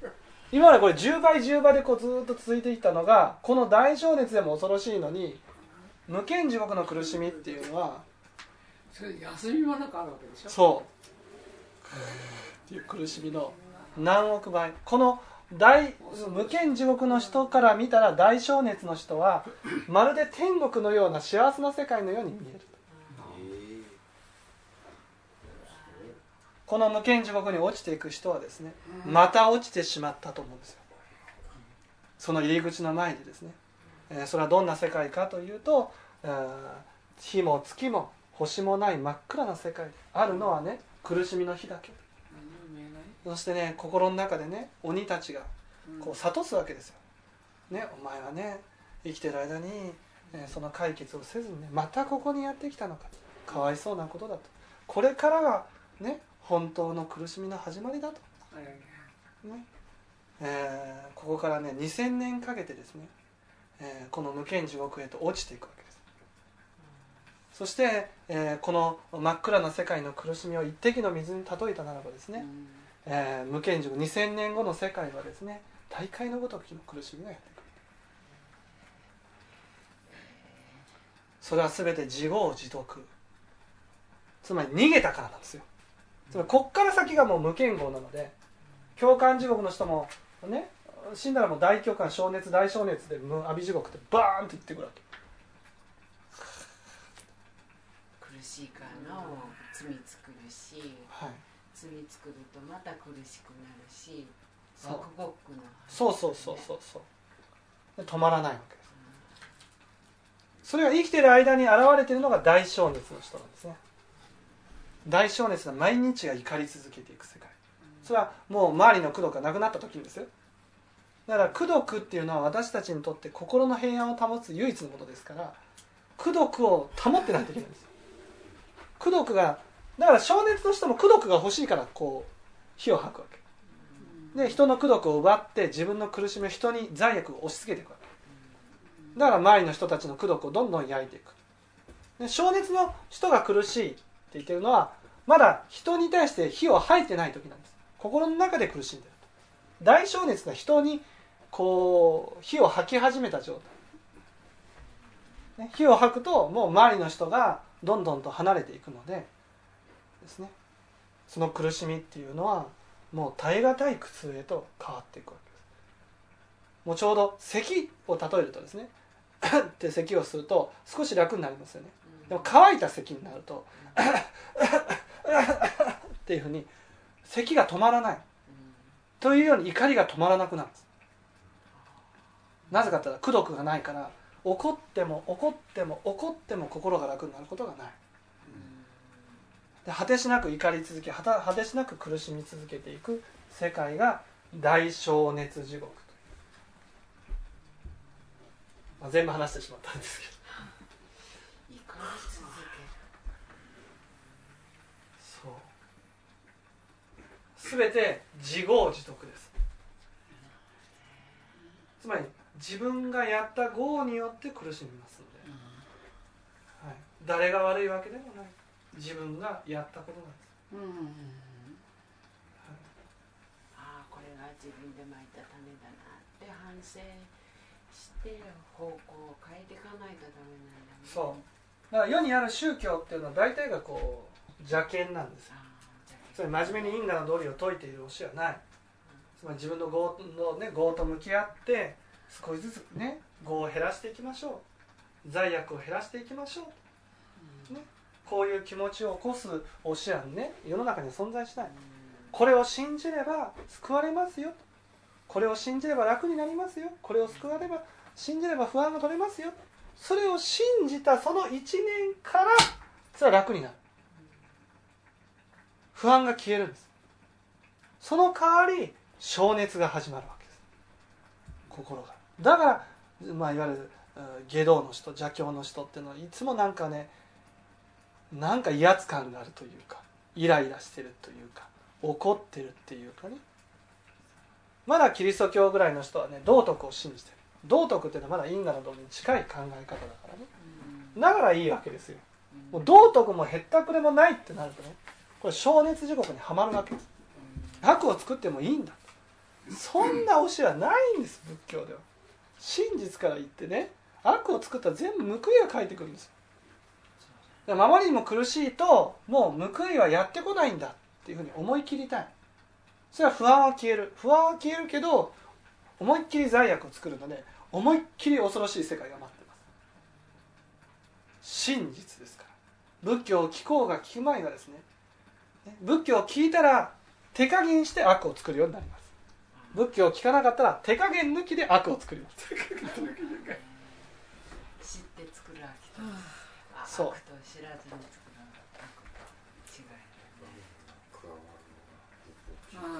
今までこれ10倍でこうずっと続いていったのが、この大小熱でも恐ろしいのに、無間地獄の苦しみっていうのはそれ休みもなくあるわけでしょ。 そうっていう苦しみの何億倍。この無間地獄の人から見たら大小熱の人はまるで天国のような幸せな世界のように見える。この無間地獄に落ちていく人はですね、また落ちてしまったと思うんですよ。その入り口の前でですね、それはどんな世界かというと、日も月も星もない真っ暗な世界で、あるのはね苦しみの火だけ。そしてね、心の中でね鬼たちがこう諭すわけですよ、ね、お前はね生きてる間に、その解決をせずにね、またここにやってきたのか、かわいそうなことだと、これからがね本当の苦しみの始まりだと、ね、ここからね2000年かけてですね、この無間地獄へと落ちていくわけです。そして、この真っ暗な世界の苦しみを一滴の水に例えたならばですね、無間地獄2000年後の世界はですね、大海のごときの苦しみがやってくる。それは全て自業自得、つまり逃げたからなんですよ。つまりこっから先がもう無間業なので、共感地獄の人もね、死んだらもう大共感小熱大小熱で阿鼻地獄ってバーンといってくるわけ。 苦しいからの罪作るし、 はい、 罪作るとまた苦しくなるし、 そうワクワクな、 そうで止まらないわけです。それが生きている間に現れているのが大小熱の人なんですね。大小熱は毎日が怒り続けていく世界。それはもう周りの功徳がなくなった時にですよ。だから功徳っていうのは私たちにとって心の平安を保つ唯一のものですから、功徳を保ってないといけないんです。功徳が、だから小熱の人も功徳が欲しいからこう火を吐くわけで、人の功徳を奪って自分の苦しみを人に罪悪を押し付けていくわけだから、周りの人たちの功徳をどんどん焼いていく。で小熱の人が苦しいって言ってるのは、まだ人に対して火を吐いてない時なんです。心の中で苦しんでいる。大小熱が人にこう火を吐き始めた状態。 ね、火を吐くともう周りの人がどんどんと離れていくのでですね、その苦しみっていうのはもう耐え難い苦痛へと変わっていくわけです。もうちょうど咳を例えるとですねって咳をすると少し楽になりますよね。でも乾いた咳になるとっていうふうに咳が止まらないというように怒りが止まらなくなるんです。なぜかというと功徳がないから、怒っても怒っても怒っても心が楽になることがない。で果てしなく怒り続け、果てしなく苦しみ続けていく世界が大消熱地獄という、全部話してしまったんですけど、 怒り続ける。 そう、全て自業自得です。つまり自分がやった業によって苦しみますので、はい、誰が悪いわけでもない、自分がやったことなんです。 ああ、これが自分でまいた種だなって反省して方向を変えていかないとダメなんだね。 そうだから世にある宗教っていうのは大体がこう邪見なんです。つまり真面目に因果の道理を説いている教えはない。つまり自分の業と向き合って少しずつね、業を減らしていきましょう、罪悪を減らしていきましょう、ね、こういう気持ちを起こす教えはね、世の中には存在しない。これを信じれば救われますよ、これを信じれば楽になりますよ、これを信じれば不安が取れますよ、それを信じたその1年からそれは楽になる、不安が消えるんです。その代わり消熱が始まるわけです、心が。だから、いわゆる外道の人、邪教の人っていうのはいつもなんかね、なんか威圧感があるというか、イライラしてるというか、怒ってるっていうかね。まだキリスト教ぐらいの人はね、道徳を信じてる。道徳っていうのはまだ因果の道に近い考え方だからね。だからいいわけですよ。もう道徳もへったくれもないってなるとね、これ消熱地獄にはまるわけです。悪を作ってもいいんだ、そんな教えはないんです、仏教では。真実から言ってね、悪を作ったら全部報いが返ってくるんですよ。あまりにも苦しいともう報いはやってこないんだっていうふうに思い切りたい。それは不安は消える、不安は消えるけど思いっきり罪悪を作るので、思いっきり恐ろしい世界が待ってます。真実ですから。仏教を聞こうが聞く前がですね、仏教を聞いたら手加減して悪を作るようになります。仏教を聞かなかったら手加減抜きで悪を作ります。 知って作る悪と、 そう、 悪と知らずに作る悪と違いだね。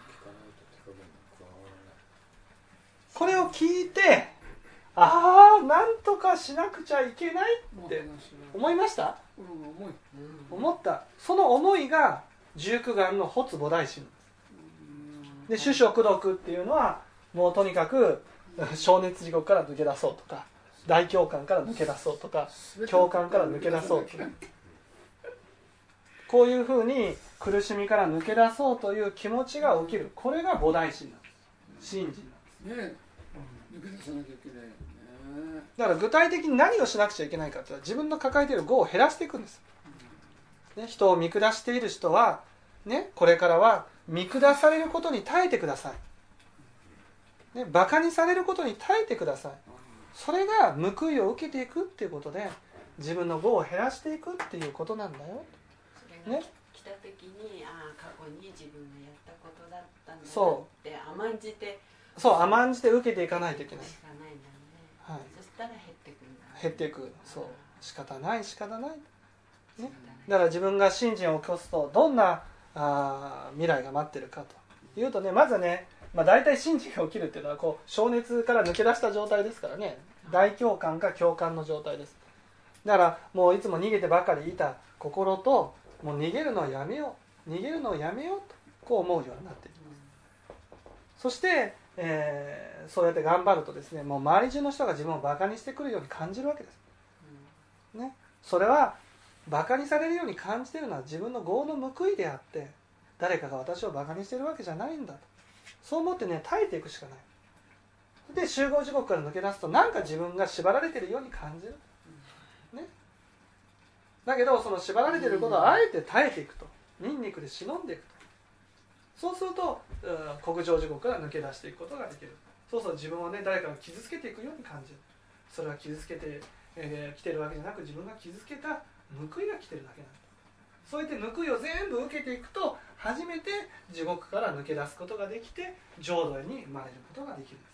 これを聞いて、ああなんとかしなくちゃいけないって思いました？思った。その思いが十九願の発菩提心で、種々功徳っていうのはもうとにかく消熱地獄から抜け出そうとか、大共感から抜け出そうとか、共感から抜け出そうとか、こういうふうに苦しみから抜け出そうという気持ちが起きる。これが菩提心なんです。信心なんです。 抜け出さなきゃいけないよね。 だから具体的に何をしなくちゃいけないかというと、自分の抱えている業を減らしていくんです、ね、人を見下している人は、ね、これからは見下されることに耐えてください、ね、バカにされることに耐えてください。それが報いを受けていくっていうことで、自分の業を減らしていくっていうことなんだよ。 それが来た時に、ああ過去に自分がやったことだったんだって甘んじて、 そう甘んじて受けていかないといけない。 しかないんだね、 はい、 そしたら減ってくるんだ、ね、 減っていく。そう仕方ない、ね、だから自分が信心を起こすとどんな未来が待ってるかというとね、まずね、大体信心が起きるっていうのはこう消熱から抜け出した状態ですからね、大共感か共感の状態です。だからもういつも逃げてばかりいた心と、もう逃げるのをやめよう、逃げるのをやめようとこう思うようになっていきます。そして、そうやって頑張るとですね、もう周り中の人が自分をバカにしてくるように感じるわけです、ね、それはバカにされるように感じているのは自分の業の報いであって、誰かが私をバカにしているわけじゃないんだと、そう思ってね、耐えていくしかない。で集合地獄から抜け出すと、なんか自分が縛られているように感じる、 だけどその縛られていることをあえて耐えていくと、ニンニクで忍んでいくと、そうすると国情地獄から抜け出していくことができる。そうそう、自分をね誰かが傷つけていくように感じる。それは傷つけて来てるわけじゃなく、自分が傷つけた報いが来てるだけなんだ。そうやって報いを全部受けていくと、初めて地獄から抜け出すことができて浄土に生まれることができるんです。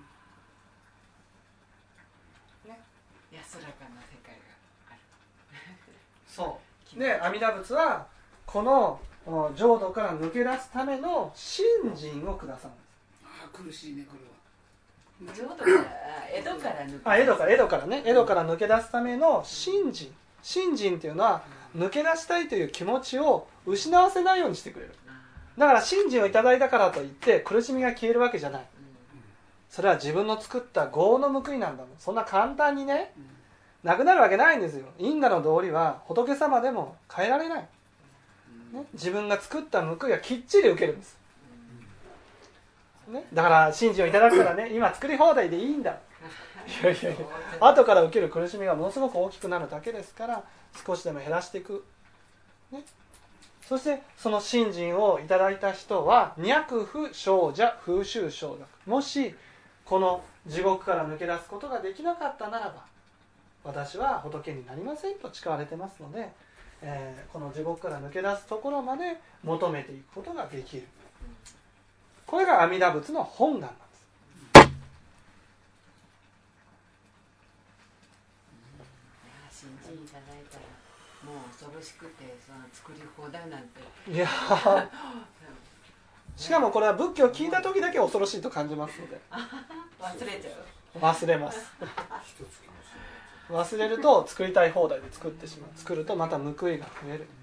安らかな世界がある。 そうで、阿弥陀仏はこの浄土から抜け出すための信心をくださるんです。 ああ苦しいねこれは。 浄土から江戸から抜け出す。 江戸からね、江戸から抜け出すための信心。信心っていうのは抜け出したいという気持ちを失わせないようにしてくれる。だから信心をいただいたからといって苦しみが消えるわけじゃない。それは自分の作った業の報いなんだもん。そんな簡単にねなくなるわけないんですよ。因果の道理は仏様でも変えられない、ね、自分が作った報いはきっちり受けるんです、ね、だから信心をいただくからね今作り放題でいいんだ。いや後から受ける苦しみがものすごく大きくなるだけですから、少しでも減らしていく、ね、そしてその信心をいただいた人は脈不生者風習承諾、もしこの地獄から抜け出すことができなかったならば私は仏になりませんと誓われてますので、この地獄から抜け出すところまで求めていくことができる。これが阿弥陀仏の本願なんです。 信心いただいたらもう恐ろしくてその作り放題なんて。 いやしかもこれは仏教を聞いた時だけ恐ろしいと感じますので忘れちゃう。 忘れます忘れると作りたい放題で作ってしまう。作るとまた報いが増える。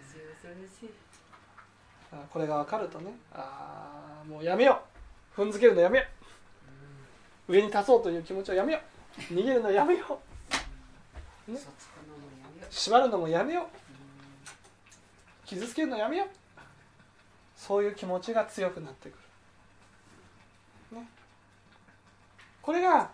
これが分かるとね、もうやめよう、踏んづけるのやめよう、上に立そうという気持ちをやめよう、逃げるのやめよう、ね、縛るのもやめよう、傷つけるのやめよう、そういう気持ちが強くなってくる、ね、これが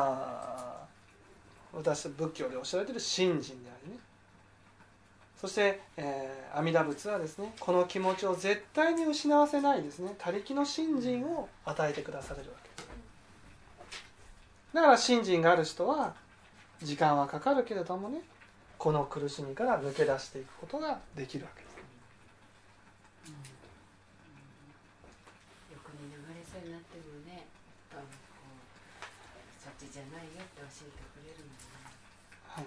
私仏教でおっしゃられている信心でありね。そして、阿弥陀仏はですね、この気持ちを絶対に失わせないですね、他力の信心を与えてくだされるわけです。だから信心がある人は時間はかかるけれどもね、この苦しみから抜け出していくことができるわけです。 欲に流れそうになってもね、そっちじゃないよって教えてくれるのね。 はい。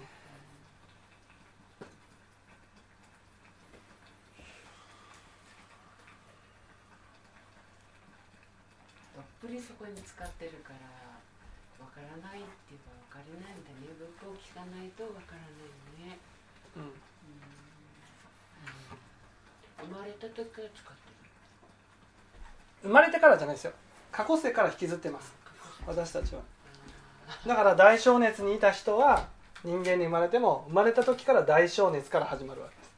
どっぷりそこに使ってるからわからないって言えばわからないんだね。仏法を聞かないとわからないね。生まれた時から使ってる。 生まれてからじゃないですよ。過去世から引きずってます。私たちは。だから大小熱にいた人は人間に生まれても生まれた時から大小熱から始まるわけです。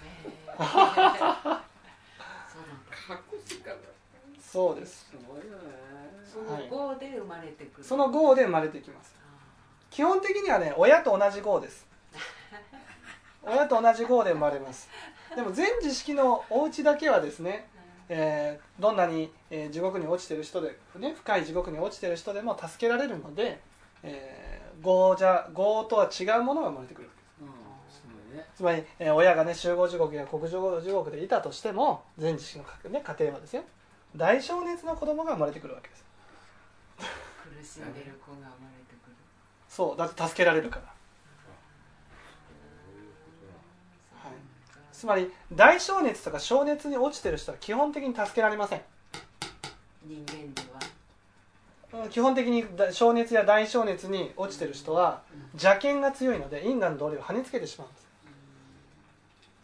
そうです。 その業で生まれてくる。 その業で生まれてきます。基本的にはね、親と同じ業です。親と同じ業で生まれます。でも全知識のお家だけはですね、どんなに、地獄に落ちてる人で、ね、深い地獄に落ちてる人でも助けられるので、業とは違うものが生まれてくるわけです。つまり、親がね集合地獄や国情地獄でいたとしても、全知識の、ね、家庭はですよ、大小熱の子供が生まれてくるわけです。 苦しんでる子が生まれてくる。 そうだって助けられるから。はい、つまり大小熱とか小熱に落ちてる人は基本的に助けられません。 人間では基本的に小熱や大小熱に落ちてる人は邪見が強いので因果の道理を跳ねつけてしまうんです、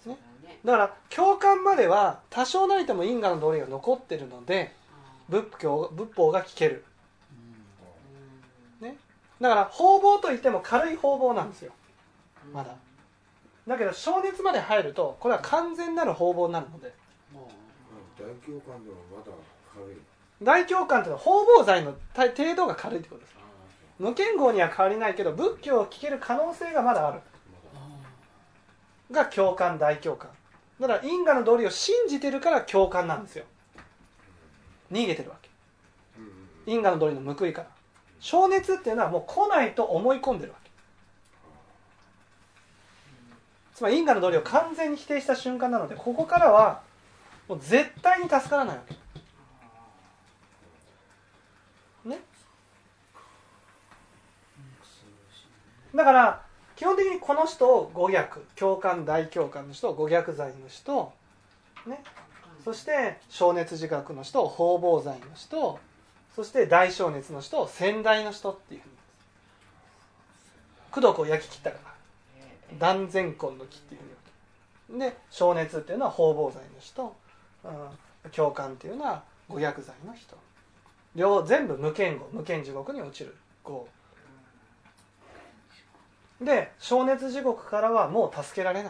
ね、だから共感までは多少なりとも因果の道理が残ってるので仏法が聞ける、ね、だから方々といっても軽い方々なんですよまだ。だけど小熱まで入るとこれは完全なる方々になるので、 大共感でもまだ軽い。 大共感というのは方々罪の程度が軽いということです。無見業には変わりないけど仏教を聞ける可能性がまだある。 が共感大共感だから因果の道理を信じてるから共感なんですよ。逃げてるわけ、因果の道理の報いから。消熱っていうのはもう来ないと思い込んでるわけ。つまり因果の道理を完全に否定した瞬間なので、ここからはもう絶対に助からないわけね。だから基本的にこの人を五逆、共感大共感の人を五逆罪の人、ね、そして消熱自覚の人を方々罪の人、そして大消熱の人を先代の人っていうふうに、功徳を焼き切ったから断然根の木っていうふうにで、消熱っていうのは方々罪の人、共感っていうのは五逆罪の人、全部無間業、無間地獄に落ちる業で、消熱地獄からはもう助けられない。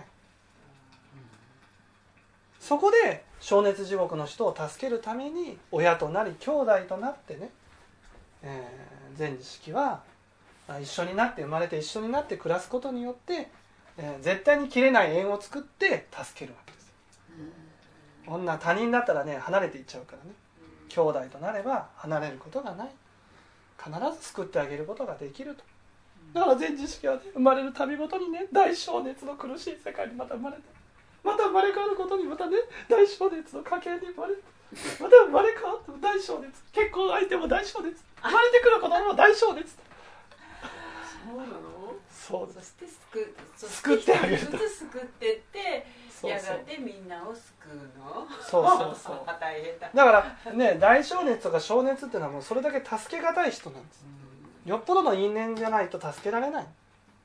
そこで消熱地獄の人を助けるために親となり兄弟となってね、全知識は一緒になって生まれて一緒になって暮らすことによって、絶対に切れない縁を作って助けるわけです。こんな他人だったらね離れていっちゃうからね、兄弟となれば離れることがない、必ず救ってあげることができると。だから全知識はね、生まれる度ごとにね、大消熱の苦しい世界にまた生まれて、また生まれ変わることにまたね、大消熱の家系に生まれて、また生まれ変わっても大消熱、結婚相手も大消熱、生まれてくる子供も大消熱。 そうなの？ そうです。 そして救ってあげると。 救ってってそうそうやがてみんなを救うの。 そうそうそう。 大変だ。 だからね、大消熱とか消熱っていうのはもうそれだけ助けがたい人なんです。よっぽどの因縁じゃないと助けられない。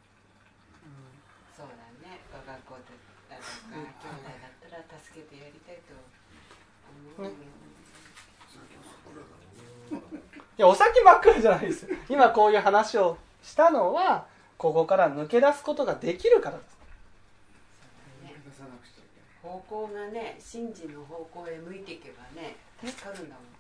そうだね。我が子だとか兄弟だったら助けてやりたいと思うよ。 いや、お先真っ暗じゃないですよ。今こういう話をしたのはここから抜け出すことができるからです。 方向がね、信心の方向へ向いていけばね、助かるんだもん。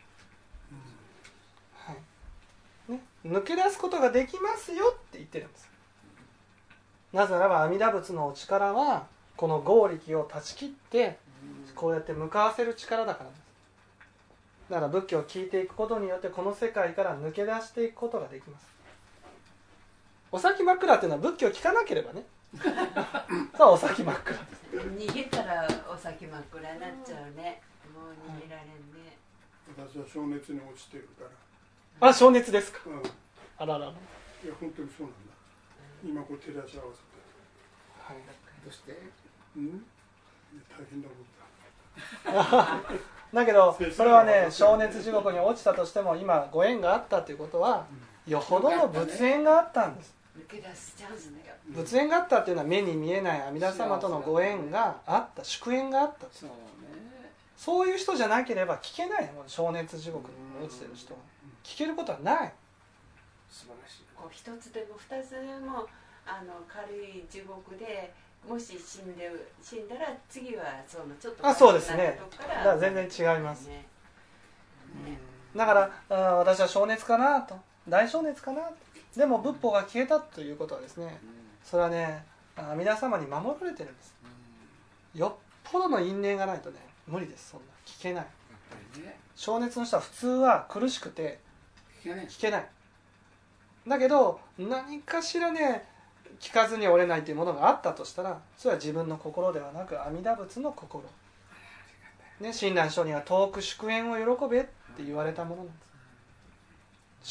はいね、抜け出すことができますよって言ってるんです。なぜならば阿弥陀仏のお力はこの業力を断ち切ってこうやって向かわせる力だからです。だから仏教を聞いていくことによってこの世界から抜け出していくことができます。お先真っ暗っていうのは仏教を聞かなければねそう、お先真っ暗です。 逃げたらお先真っ暗になっちゃうね。もう逃げられんね。 私は消熱に落ちてるから。 あ、消熱ですか。あららら。 いや本当にそうなんだ。今こう照らし合わせて。 はい。 どうして？ 大変なことだ。 だけどそれはね、消熱地獄に落ちたとしても今ご縁があったということはよほどの仏縁があったんです。 抜け出すチャンスだよ。 仏縁があったっていうのは目に見えない阿弥陀様とのご縁があった、祝縁があった。 そうね。 そういう人じゃなければ聞けないもん。消熱地獄に落ちてる人は聞けることはない。 素晴らしい。 こう一つでも二つでも軽い地獄でもし死んだら次はそのちょっとそうですね。だから全然違います、ね、だから私は消熱かなと、大消熱かなと。でも仏法が消えたということはですね、それはね阿弥陀様に守られてるんです。よっぽどの因縁がないとね無理です。そんな聞けない。消熱の人は普通は苦しくて聞けない。だけど何かしらね聞かずに折れないというものがあったとしたら、それは自分の心ではなく阿弥陀仏の心、ね、親鸞聖人は遠く祝縁を喜べって言われたものなんです。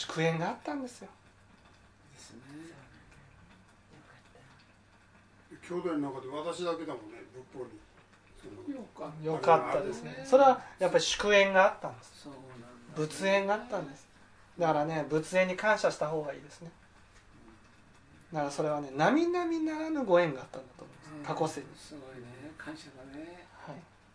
祝縁があったんですよ。 ですね。 兄弟の中で私だけだもんね、仏法に。 よかったですね。それはやっぱり祝縁があったんです。 そうなんだ。 仏縁があったんです。だからね、仏縁に感謝した方がいいですね。だからそれはね、並々ならぬご縁があったんだと思います。過去世に。 すごいね、感謝だね。 はい。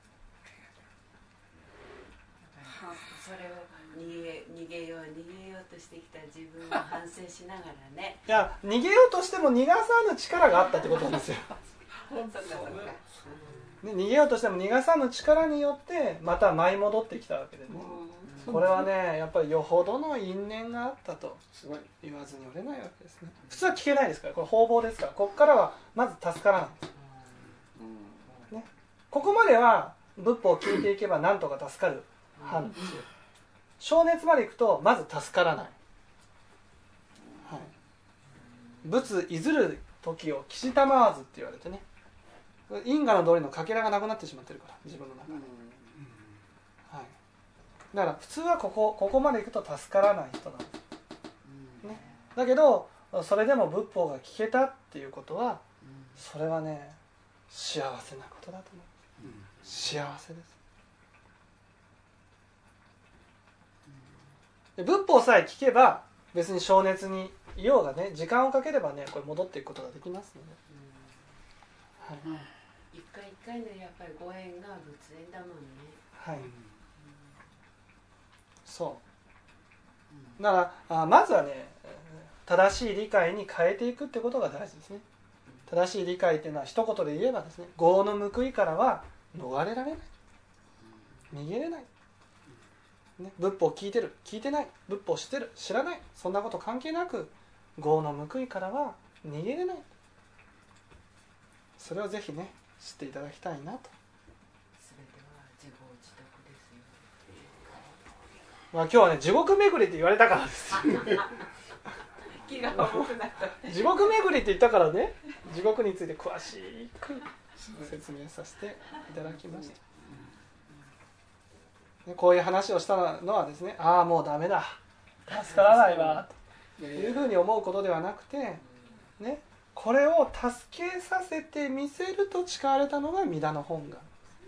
それを逃げようとしてきた自分を反省しながらね。 いや、逃げようとしても逃がさぬ力があったってことなんですよ。 そうかそうか。 ね、逃げようとしても逃がさぬ力によってまた舞い戻ってきたわけでね。これはね、やっぱりよほどの因縁があったと言わずに折れないわけですね。普通は聞けないですから、これ方々ですから、ここからはまず助からないんです。 ね、ここまでは仏法を聞いていけばなんとか助かる範疇。消熱までいくとまず助からない、はい、仏いずる時を岸たまわずって言われてね、因果の道理のかけらがなくなってしまってるから自分の中で、はい、だから普通はここまでいくと助からない人なんです、ね、だけどそれでも仏法が聞けたっていうことはそれはね幸せなことだと思う。幸せです。で仏法さえ聞けば別に消熱にいようがね時間をかければねこれ戻っていくことができますので、はい、 一回一回のやっぱりご縁が仏縁だもんね。 はい、そうだからまずはね正しい理解に変えていくってことが大事ですね。正しい理解っていうのは一言で言えばですね、業の報いからは逃れられない、逃げれない、ね、仏法を聞いてる聞いてない、仏法を知ってる知らない、そんなこと関係なく業の報いからは逃げれない。それをぜひね知っていただきたいなと。 全ては自業自得ですよ。 まあ今日はね地獄巡りって言われたからですよ気が重くなった。 地獄巡りって言ったからね、地獄について詳しく説明させていただきました。こういう話をしたのはですね、ああもうダメだ助からないわというふうに思うことではなくて、ね、これを助けさせてみせると誓われたのが弥陀の本願、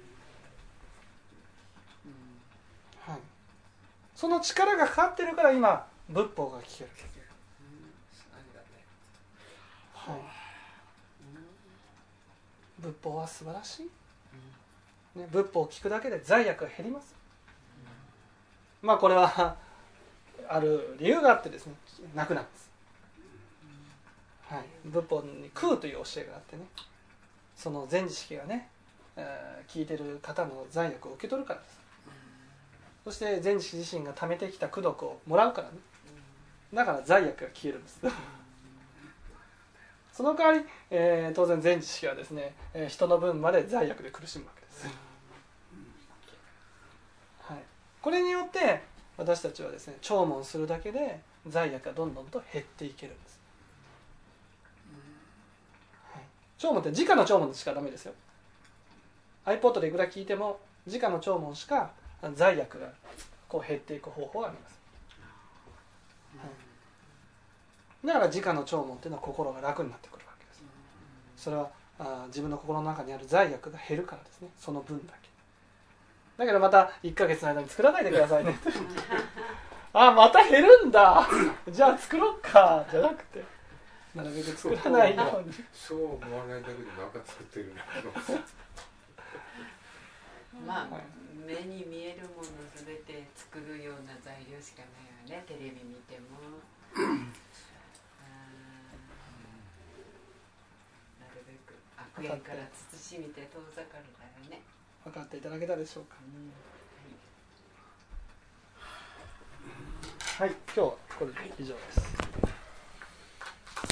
はい、その力がかかってるから今仏法が聞ける、はい、仏法は素晴らしい、ね、仏法を聞くだけで罪悪が減ります。まあこれはある理由があってですねなくなるんです、はい、仏法に空という教えがあってね、その全知識がね、聞いてる方の罪悪を受け取るからです。そして全知識自身が貯めてきた功徳をもらうからね、だから罪悪が消えるんですその代わり、当然全知識はですね、人の分まで罪悪で苦しむわけです、はい、これによって私たちはですね聴聞するだけで罪悪がどんどんと減っていけるんです、はい、聴聞って直の聴聞しかダメですよ。 iPod でいくら聞いても直の聴聞しか罪悪がこう減っていく方法があります、はい、だから直の聴聞っていうのは心が楽になってくるわけです。それは自分の心の中にある罪悪が減るからですね、その分だけ。だけどまた1ヶ月の間に作らないでくださいねあまた減るんだじゃあ作ろうかじゃなくて、なるべく作らないようにそう思わないだけで何か作ってるなまあ、 はい、 目に見えるものすべて作るような材料しかないわね。テレビ見てもなるべく悪縁から慎みて遠ざかるからね。 分かっていただけたでしょうか、はい、今日はこれで以上です。